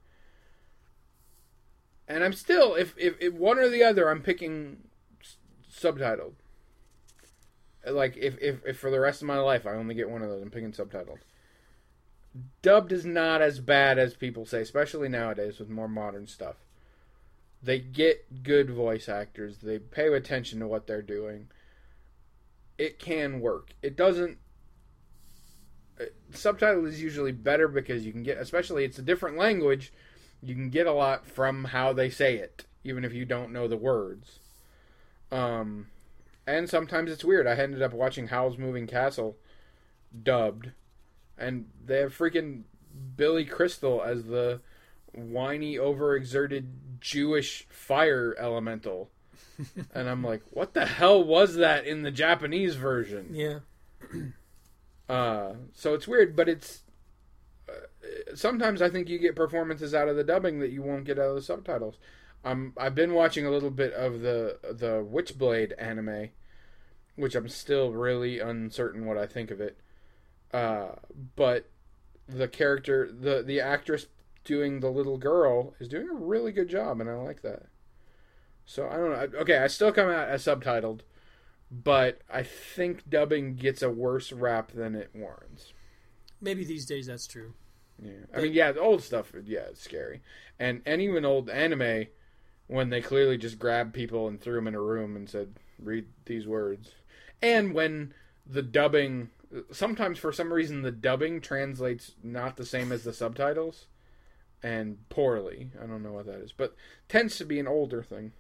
And I'm still, if, if, if one or the other, I'm picking s- subtitled. Like, if, if, if for the rest of my life I only get one of those, I'm picking subtitled. Dubbed is not as bad as people say, especially nowadays with more modern stuff. They get good voice actors. They pay attention to what they're doing. It can work. It doesn't... Uh, subtitle is usually better because you can get, especially it's a different language, you can get a lot from how they say it, even if you don't know the words. Um, and sometimes it's weird. I ended up watching Howl's Moving Castle dubbed, and they have freaking Billy Crystal as the whiny, overexerted Jewish fire elemental. And I'm like, what the hell was that in the Japanese version? Yeah. Uh, so it's weird, but it's... Uh, sometimes I think you get performances out of the dubbing that you won't get out of the subtitles. Um, I've been watching a little bit of the the Witchblade anime, which I'm still really uncertain what I think of it. Uh, but the character, the, the actress doing the little girl is doing a really good job, and I like that. So, I don't know. Okay, I still come out as subtitled, but I think dubbing gets a worse rap than it warrants. Maybe these days that's true. Yeah, I mean, yeah, the old stuff, yeah, it's scary. And, and even old anime, when they clearly just grabbed people and threw them in a room and said, read these words. And when the dubbing... Sometimes, for some reason, the dubbing translates not the same as the subtitles, and poorly. I don't know what that is, but tends to be an older thing.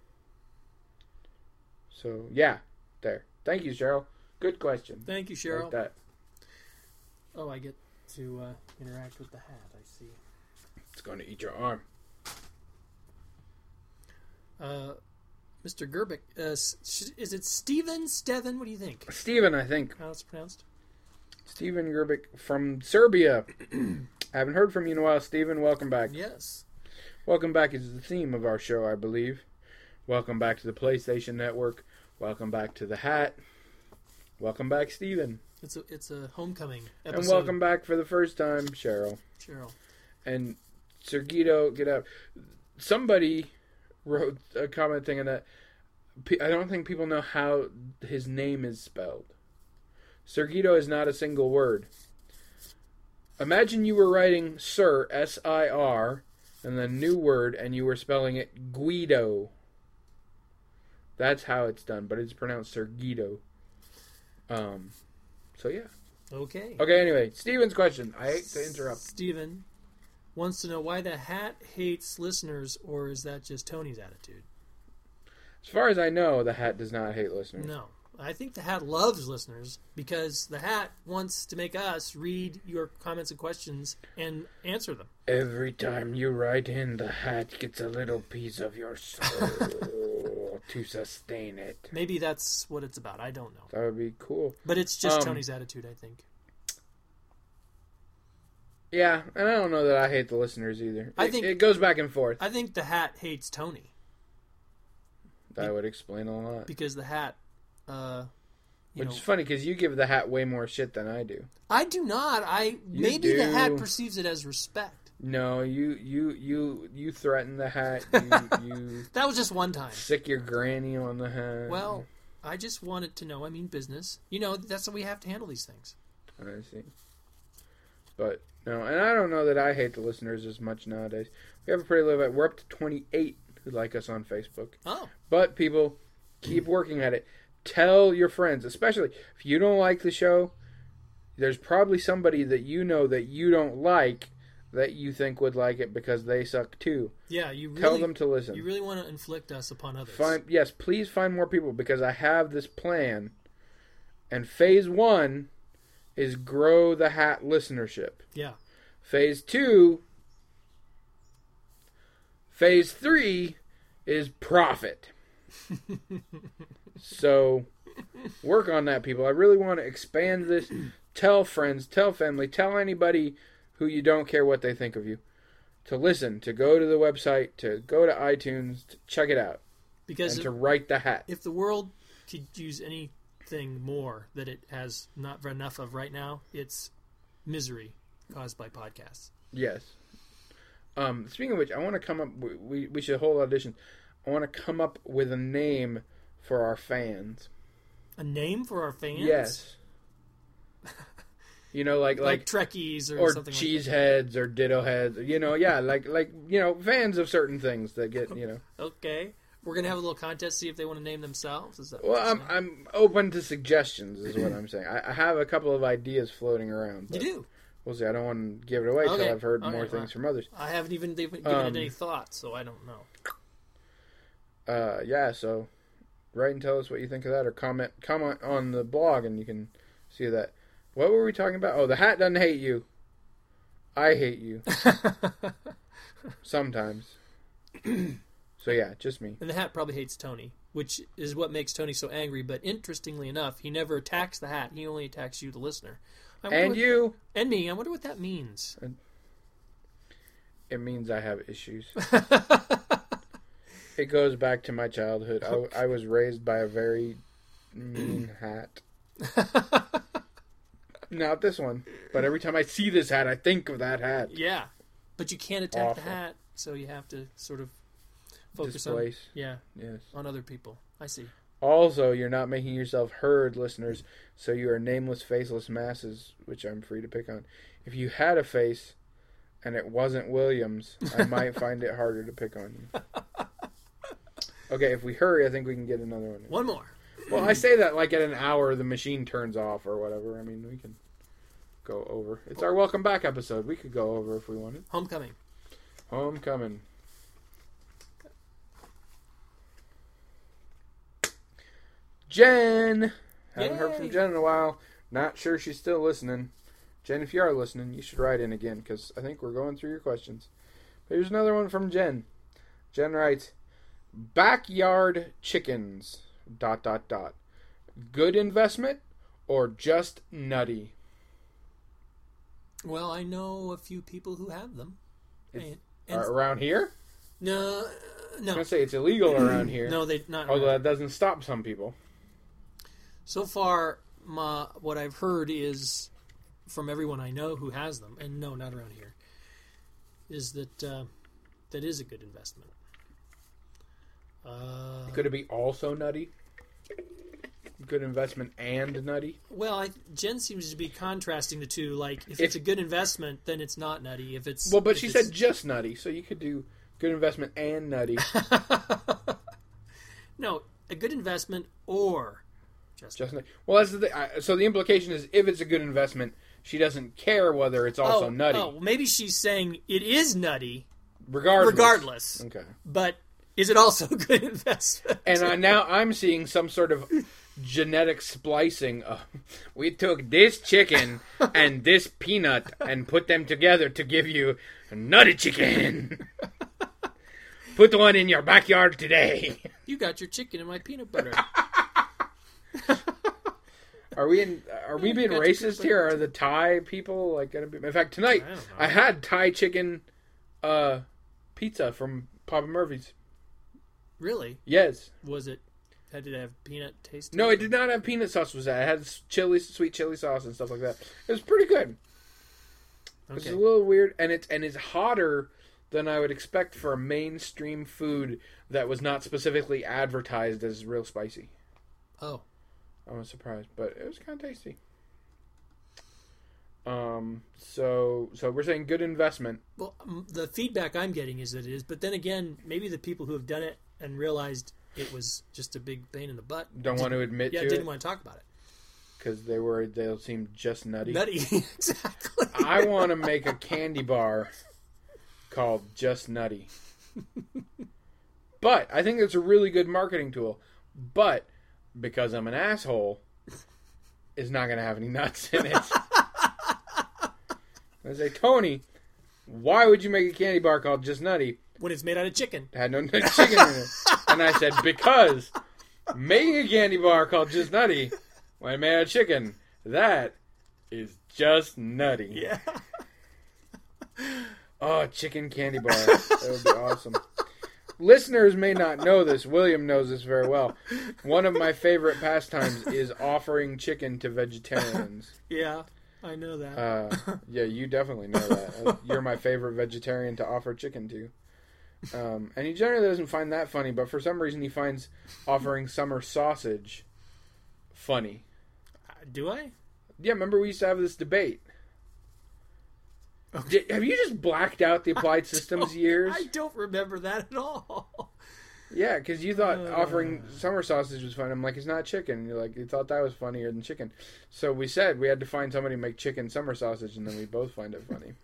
So, yeah, there. Thank you, Cheryl. Good question. Thank you, Cheryl. Like that. Oh, I get to uh, interact with the hat. I see. It's going to eat your arm. Uh, Mister Gerbic, uh, s- is it Steven? Steven? What do you think? Steven, I think. How it's pronounced? Steven Gerbic from Serbia. I haven't heard from you in a while, Steven. Welcome back. Yes. Welcome back is the theme of our show, I believe. Welcome back to the PlayStation Network. Welcome back to the hat. Welcome back, Steven. It's a it's a homecoming episode. And welcome back for the first time, Cheryl. Cheryl. And Sergito, get out. Somebody wrote a comment thinking that I don't think people know how his name is spelled. Sergito is not a single word. Imagine you were writing Sir, S I R, and then new word, and you were spelling it Guido. That's how it's done, but it's pronounced Sergito. Um, so yeah. Okay. Okay, anyway, Steven's question. I hate to interrupt. Steven wants to know why the hat hates listeners, or is that just Tony's attitude? As far as I know, the hat does not hate listeners. No. I think the hat loves listeners because the hat wants to make us read your comments and questions and answer them. Every time you write in, the hat gets a little piece of your soul to sustain it. Maybe that's what it's about. I don't know. That would be cool. But it's just Um, Tony's attitude, I think. Yeah, and I don't know that I hate the listeners either. I it, think- it goes back and forth. I think the hat hates Tony That would explain a lot. because the hat, uh, you Which know, is funny because you give the hat way more shit than I do. I do not. I You maybe the hat do. perceives it as respect. No, you you you you threaten the hat. You you That was just one time. sick your granny on the hat. Well, I just wanted to know. I mean, business. You know, that's how we have to handle these things. I see. But no, and I don't know that I hate the listeners as much nowadays. We have a pretty low. We're up to twenty-eight who like us on Facebook. Oh, But people, keep working at it. Tell your friends, especially if you don't like the show. There's probably somebody that you know that you don't like that you think would like it because they suck too. yeah. You really, Tell them to listen. You really want to inflict us upon others. Find yes, please find more people because I have this plan. And phase one is grow the hat listenership. Yeah. Phase two, phase three is profit. So work on that, people. I really want to expand this. Tell friends, tell family, tell anybody who you don't care what they think of you to listen, to go to the website, to go to iTunes, to check it out, Because and if, to write the hat. if the world could use anything more that it has not enough of right now, it's misery caused by podcasts. Yes. Um, speaking of which, I want to come up. We we should hold audition. I want to come up with a name for our fans. A name for our fans? Yes. You know, like Like, like, Trekkies or, or something cheese like heads or ditto heads. You know, yeah, like like you know, fans of certain things that get you know. that. Okay. We're going to have a little contest, see if they want to name themselves? Is that what Well, you're I'm saying? I'm open to suggestions, is what I'm saying. I, I have a couple of ideas floating around. You But do? we'll see. I don't want to give it away until Okay. I've heard Okay, more well. things from others. I haven't even given Um, it any thought, so I don't know. Uh, yeah. So, write and tell us what you think of that, or comment comment on the blog, and you can see that. What were we talking about? Oh, the hat doesn't hate you. I hate you sometimes. So yeah, just me. And the hat probably hates Tony, which is what makes Tony so angry. But interestingly enough, he never attacks the hat. He only attacks you, the listener. I wonder And what- you. And me. I wonder what that means. It means I have issues. It goes back to my childhood. I, I was raised by a very mean hat. Not this one, but every time I see this hat, I think of that hat. Yeah. But you can't attack Awful. the hat, so you have to sort of focus Displace. on yeah, Yes. on other people. I see. Also, you're not making yourself heard, listeners, so you are nameless, faceless masses, which I'm free to pick on. If you had a face and it wasn't Williams, I might find it harder to pick on you. Okay, if we hurry, I think we can get another one in. One more. Well, I say that like at an hour the machine turns off or whatever. I mean, we can go over. It's our welcome back episode. We could go over if we wanted. Homecoming. Homecoming. Jen! Haven't heard from Yay. Jen in a while. Not sure she's still listening. Jen, if you are listening, you should write in again because I think we're going through your questions. But here's another one from Jen. Jen writes, backyard chickens, dot, dot, dot. Good investment or just nutty? Well, I know a few people who have them. It's- And, and Uh, around here? no, I was no, going to say it's illegal around here. no, they not. Although that doesn't stop some people. So far, my, what I've heard is from everyone I know who has them, and no, not around here, is that uh, that is a good investment. Uh, Could it be also nutty? Good investment and nutty? Well, I, Jen seems to be contrasting the two. Like, if, If- it's a good investment, then it's not nutty. If it's Well, but if she it's- said just nutty, so you could do good investment and nutty. no, a good investment or just, Just nutty. Well, that's the thing. I, so the implication is if it's a good investment, she doesn't care whether it's also oh, nutty. Oh, maybe she's saying it is nutty, Regardless. regardless. Okay. But is it also a good investment? And I, now I'm seeing some sort of genetic splicing. Of, we took this chicken and this peanut and put them together to give you a nutty chicken. Put one in your backyard today. You got your chicken in my peanut butter. Are we in? Are we Yeah, being you got your racist peanut here? Are the Thai people like gonna be? In fact, tonight I don't know. I, had Thai chicken uh, pizza from Papa Murphy's. Really? Yes. Was it? Did it have peanut taste? No, it did not have peanut sauce. Was that? It had chili, sweet chili sauce and stuff like that. It was pretty good. It's Okay. a little weird, and it's and it's hotter than I would expect for a mainstream food that was not specifically advertised as real spicy. Oh. I was surprised, but it was kind of tasty. Um. So so we're saying good investment. Well, um, the feedback I'm getting is that it is, but then again, maybe the people who have done it and realized it was just a big pain in the butt Don't want to admit yeah to didn't it want to talk about it. because they were they'll seem just nutty. Nutty, exactly. I want to make a candy bar called Just Nutty. But I think it's a really good marketing tool. But because I'm an asshole, it's not going to have any nuts in it. I say, Tony, why would you make a candy bar called Just Nutty? When it's made out of chicken. It had no chicken in it. And I said, because making a candy bar called Just Nutty when made out of chicken, that is just nutty. Yeah. Oh, chicken candy bar. That would be awesome. Listeners may not know this. William knows this very well. One of my favorite pastimes is offering chicken to vegetarians. Yeah, I know that. Uh, yeah, you definitely know that. Uh, You're my favorite vegetarian to offer chicken to. Um, and he generally doesn't find that funny, but for some reason he finds offering summer sausage funny. Do I? Yeah, remember we used to have this debate. Did- have you just blacked out the applied systems years? I don't remember that at all. Yeah, because you thought Uh. offering summer sausage was fun. I'm like, it's not chicken. And you're like, you thought that was funnier than chicken. So we said we had to find somebody to make chicken summer sausage, and then we both find it funny.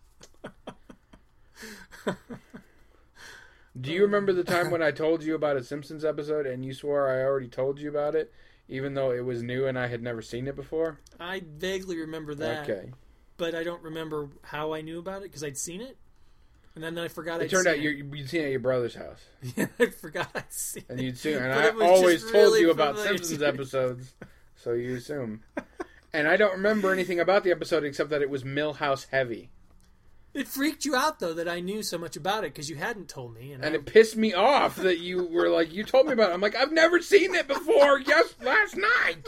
Do you remember the time when I told you about a Simpsons episode and you swore I already told you about it, even though it was new and I had never seen it before? I vaguely remember that. Okay. But I don't remember how I knew about it because I'd seen it. And then I forgot It I'd turned seen out you you'd seen it at your brother's house, it. I forgot I'd seen and it. you'd seen. And But I it was always just told really you about familiar Simpsons to me. episodes, so you assume. And I don't remember anything about the episode except that it was Millhouse heavy, It freaked you out, though, that I knew so much about it because you hadn't told me. And, and I, it pissed me off that you were like, you told me about it. I'm like, I've never seen it before. Yes, last night.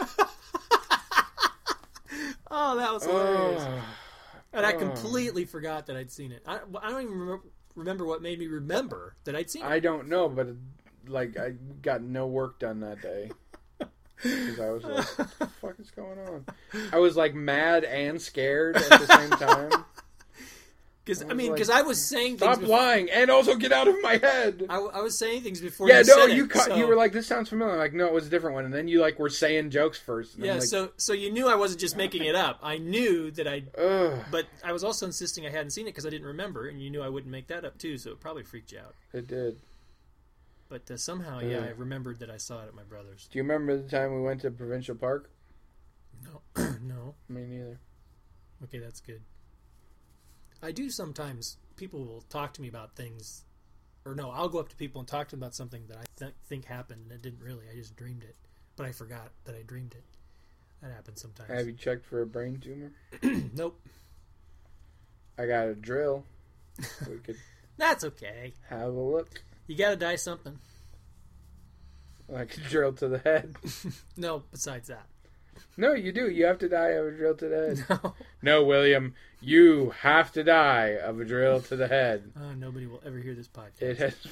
oh, that was hilarious. Oh, and I oh. completely forgot that I'd seen it. I, I don't even remember, remember what made me remember that I'd seen it. I don't know, but like I got no work done that day. Because I was like, what the fuck is going on? I was like mad and scared at the same time. Because I I, was mean, like, because I was saying Stop things. Before, lying and also get out of my head. I, I was saying things before. Yeah, you no, said you it, cut, so, you were like, this sounds familiar. Like, no, it was a different one. And then you like were saying jokes first. And yeah. I'm like, so so you knew I wasn't just making it up. I knew that I. ugh, But I was also insisting I hadn't seen it because I didn't remember, and you knew I wouldn't make that up too. So it probably freaked you out. it did. But uh, somehow, yeah, Ugh. I remembered that I saw it at my brother's. Do you remember the time we went to Provincial Park? No, no. Me neither. Okay, that's good. I do sometimes. People will talk to me about things, or no, I'll go up to people and talk to them about something that I th- think happened and it didn't really. I just dreamed it, but I forgot that I dreamed it. That happens sometimes. Have you checked for a brain tumor? Nope. I got a drill. We could That's okay. have a look. You gotta die something. Like a drill to the head. No, besides that. No, you do. You have to die of a drill to the head. No. No, William. You have to die of a drill to the head. Uh, nobody will ever hear this podcast. It has...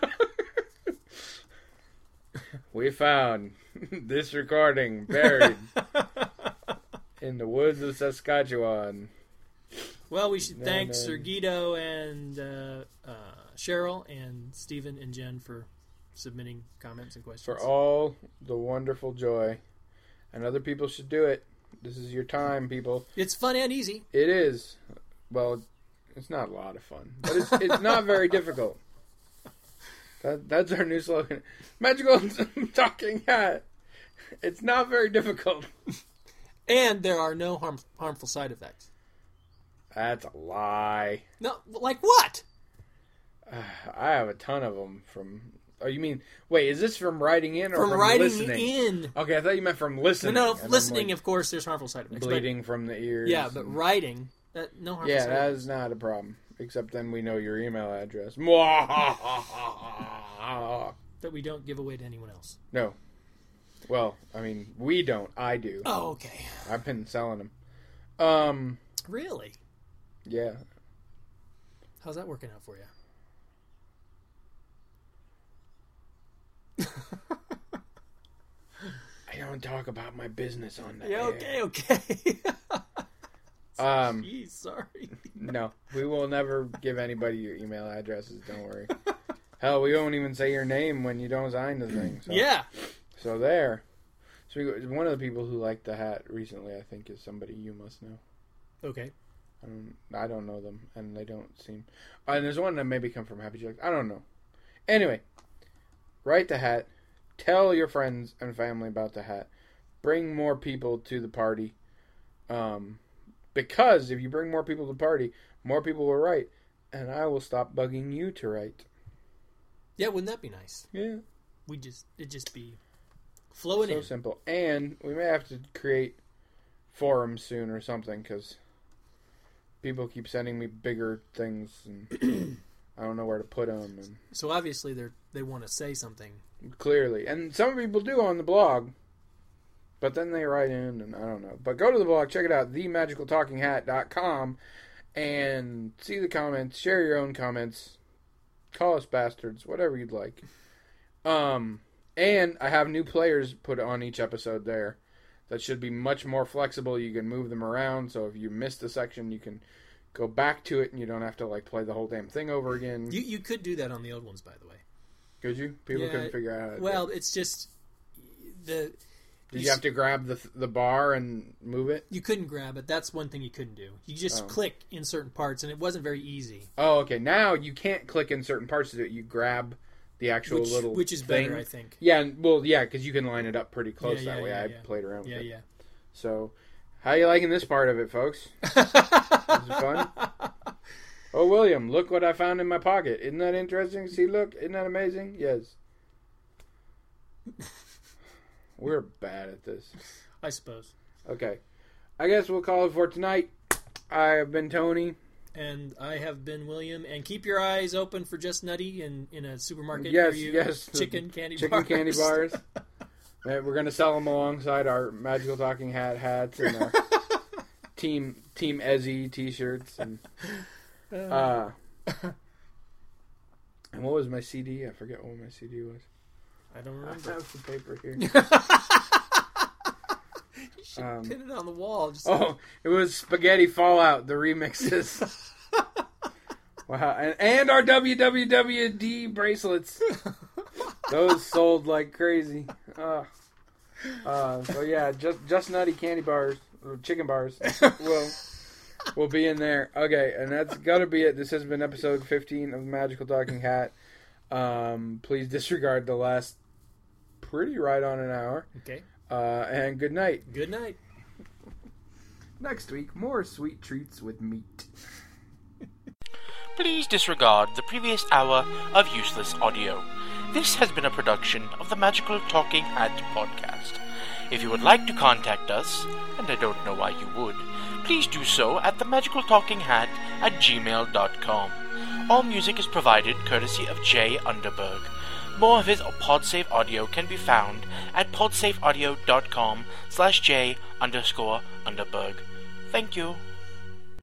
We found this recording buried in the woods of Saskatchewan. Well, we should No, thank no. Sir Guido and uh, uh, Cheryl and Stephen and Jen for submitting comments and questions. For all the wonderful joy. And other people should do it. This is your time, people. It's fun and easy. It is. Well, it's not a lot of fun. But it's, it's not very difficult. That, that's our new slogan. Magical Talking Hat. It's not very difficult. And there are no harm, harmful side effects. That's a lie. No, like what? Uh, I have a ton of them from... Oh, you mean... Wait, is this from writing in or From from, writing listening? in. Okay, I thought you meant from listening. No, no, And I'm listening, like, of course, there's harmful side effects. bleeding from the ears. But, yeah, but and- writing, that, no harmful Yeah, side that effects. is not a problem. Except then we know your email address. That we don't give away to anyone else. No. Well, I mean, we don't. I do. Oh, okay. I've been selling them. Um, Really? yeah. How's that working out for you? I don't talk about my business on that. Yeah, okay, okay. Um, Jeez, sorry. no, we will never give anybody your email addresses. Don't worry. Hell, we won't even say your name when you don't sign the thing. So. Yeah. So there. So we, one of the people who liked the hat recently, I think, is somebody you must know. Okay. I don't, I don't know them, and they don't seem... Uh, and there's one that maybe come from Happy Jokes. I don't know. Anyway, write the hat. Tell your friends and family about the hat. Bring more people to the party. Um, because if you bring more people to the party, more people will write. And I will stop bugging you to write. Yeah, wouldn't that be nice? Yeah. We just, it'd just be flowing So in. simple. And we may have to create forums soon or something, because people keep sending me bigger things, and I don't know where to put them. And So obviously they they want to say something. clearly, and some people do on the blog, but then they write in, and I don't know. But go to the blog, check it out, the magical talking hat dot com, and see the comments. Share your own comments. Call us bastards, whatever you'd like. Um, and I have new players put on each episode there. That should be much more flexible. You can move them around, so if you missed a section, you can go back to it, and you don't have to like play the whole damn thing over again. You you could do that on the old ones, by the way. Could you? People Yeah, couldn't figure out how to Well, do it. it's just the. Did you have to grab the the bar and move it? You couldn't grab it. That's one thing you couldn't do. You just Oh. click in certain parts, and it wasn't very easy. Oh, okay. Now you can't click in certain parts to do it. You grab the actual Which, little which is thing. better, I think. Yeah, and- well, yeah, because you can line it up pretty close Yeah, that yeah, way. yeah, I yeah. played around with Yeah, it. yeah. So, how you liking this part of it, folks? Is it fun? Oh, William, look what I found in my pocket. Isn't that interesting? See, look, isn't that amazing? Yes. We're bad at this. I suppose. Okay. I guess we'll call it for tonight. I have been Tony. And I have been William. And keep your eyes open for Just Nutty in, in a supermarket Yes, near you. yes. Chicken candy Chicken bars. candy bars. Uh, We're going to sell them alongside our Magical Talking Hat hats and our Team Team Ezzy t-shirts. And, uh, and what was my C D? I forget what my C D was. I don't I remember. have the paper here. You should Um, pin it on the wall. Just Oh, it was Spaghetti Fallout, the remixes. Wow. And, and our W W W D bracelets. Those sold like crazy. Uh, uh, so yeah, just just nutty candy bars, or chicken bars, will will be in there. Okay, and that's gotta be it. This has been episode fifteen of the Magical Talking Hat. Um, please disregard the last pretty right on an hour. Okay. Uh, and good night. Good night. Next week, more sweet treats with meat. Please disregard the previous hour of useless audio. This has been a production of the Magical Talking Hat podcast. If you would like to contact us, and I don't know why you would, please do so at the magical talking hat at gmail dot com. All music is provided courtesy of Jay Underberg. More of his PodSave audio can be found at podsafeaudio.com slash j underscore underberg. Thank you.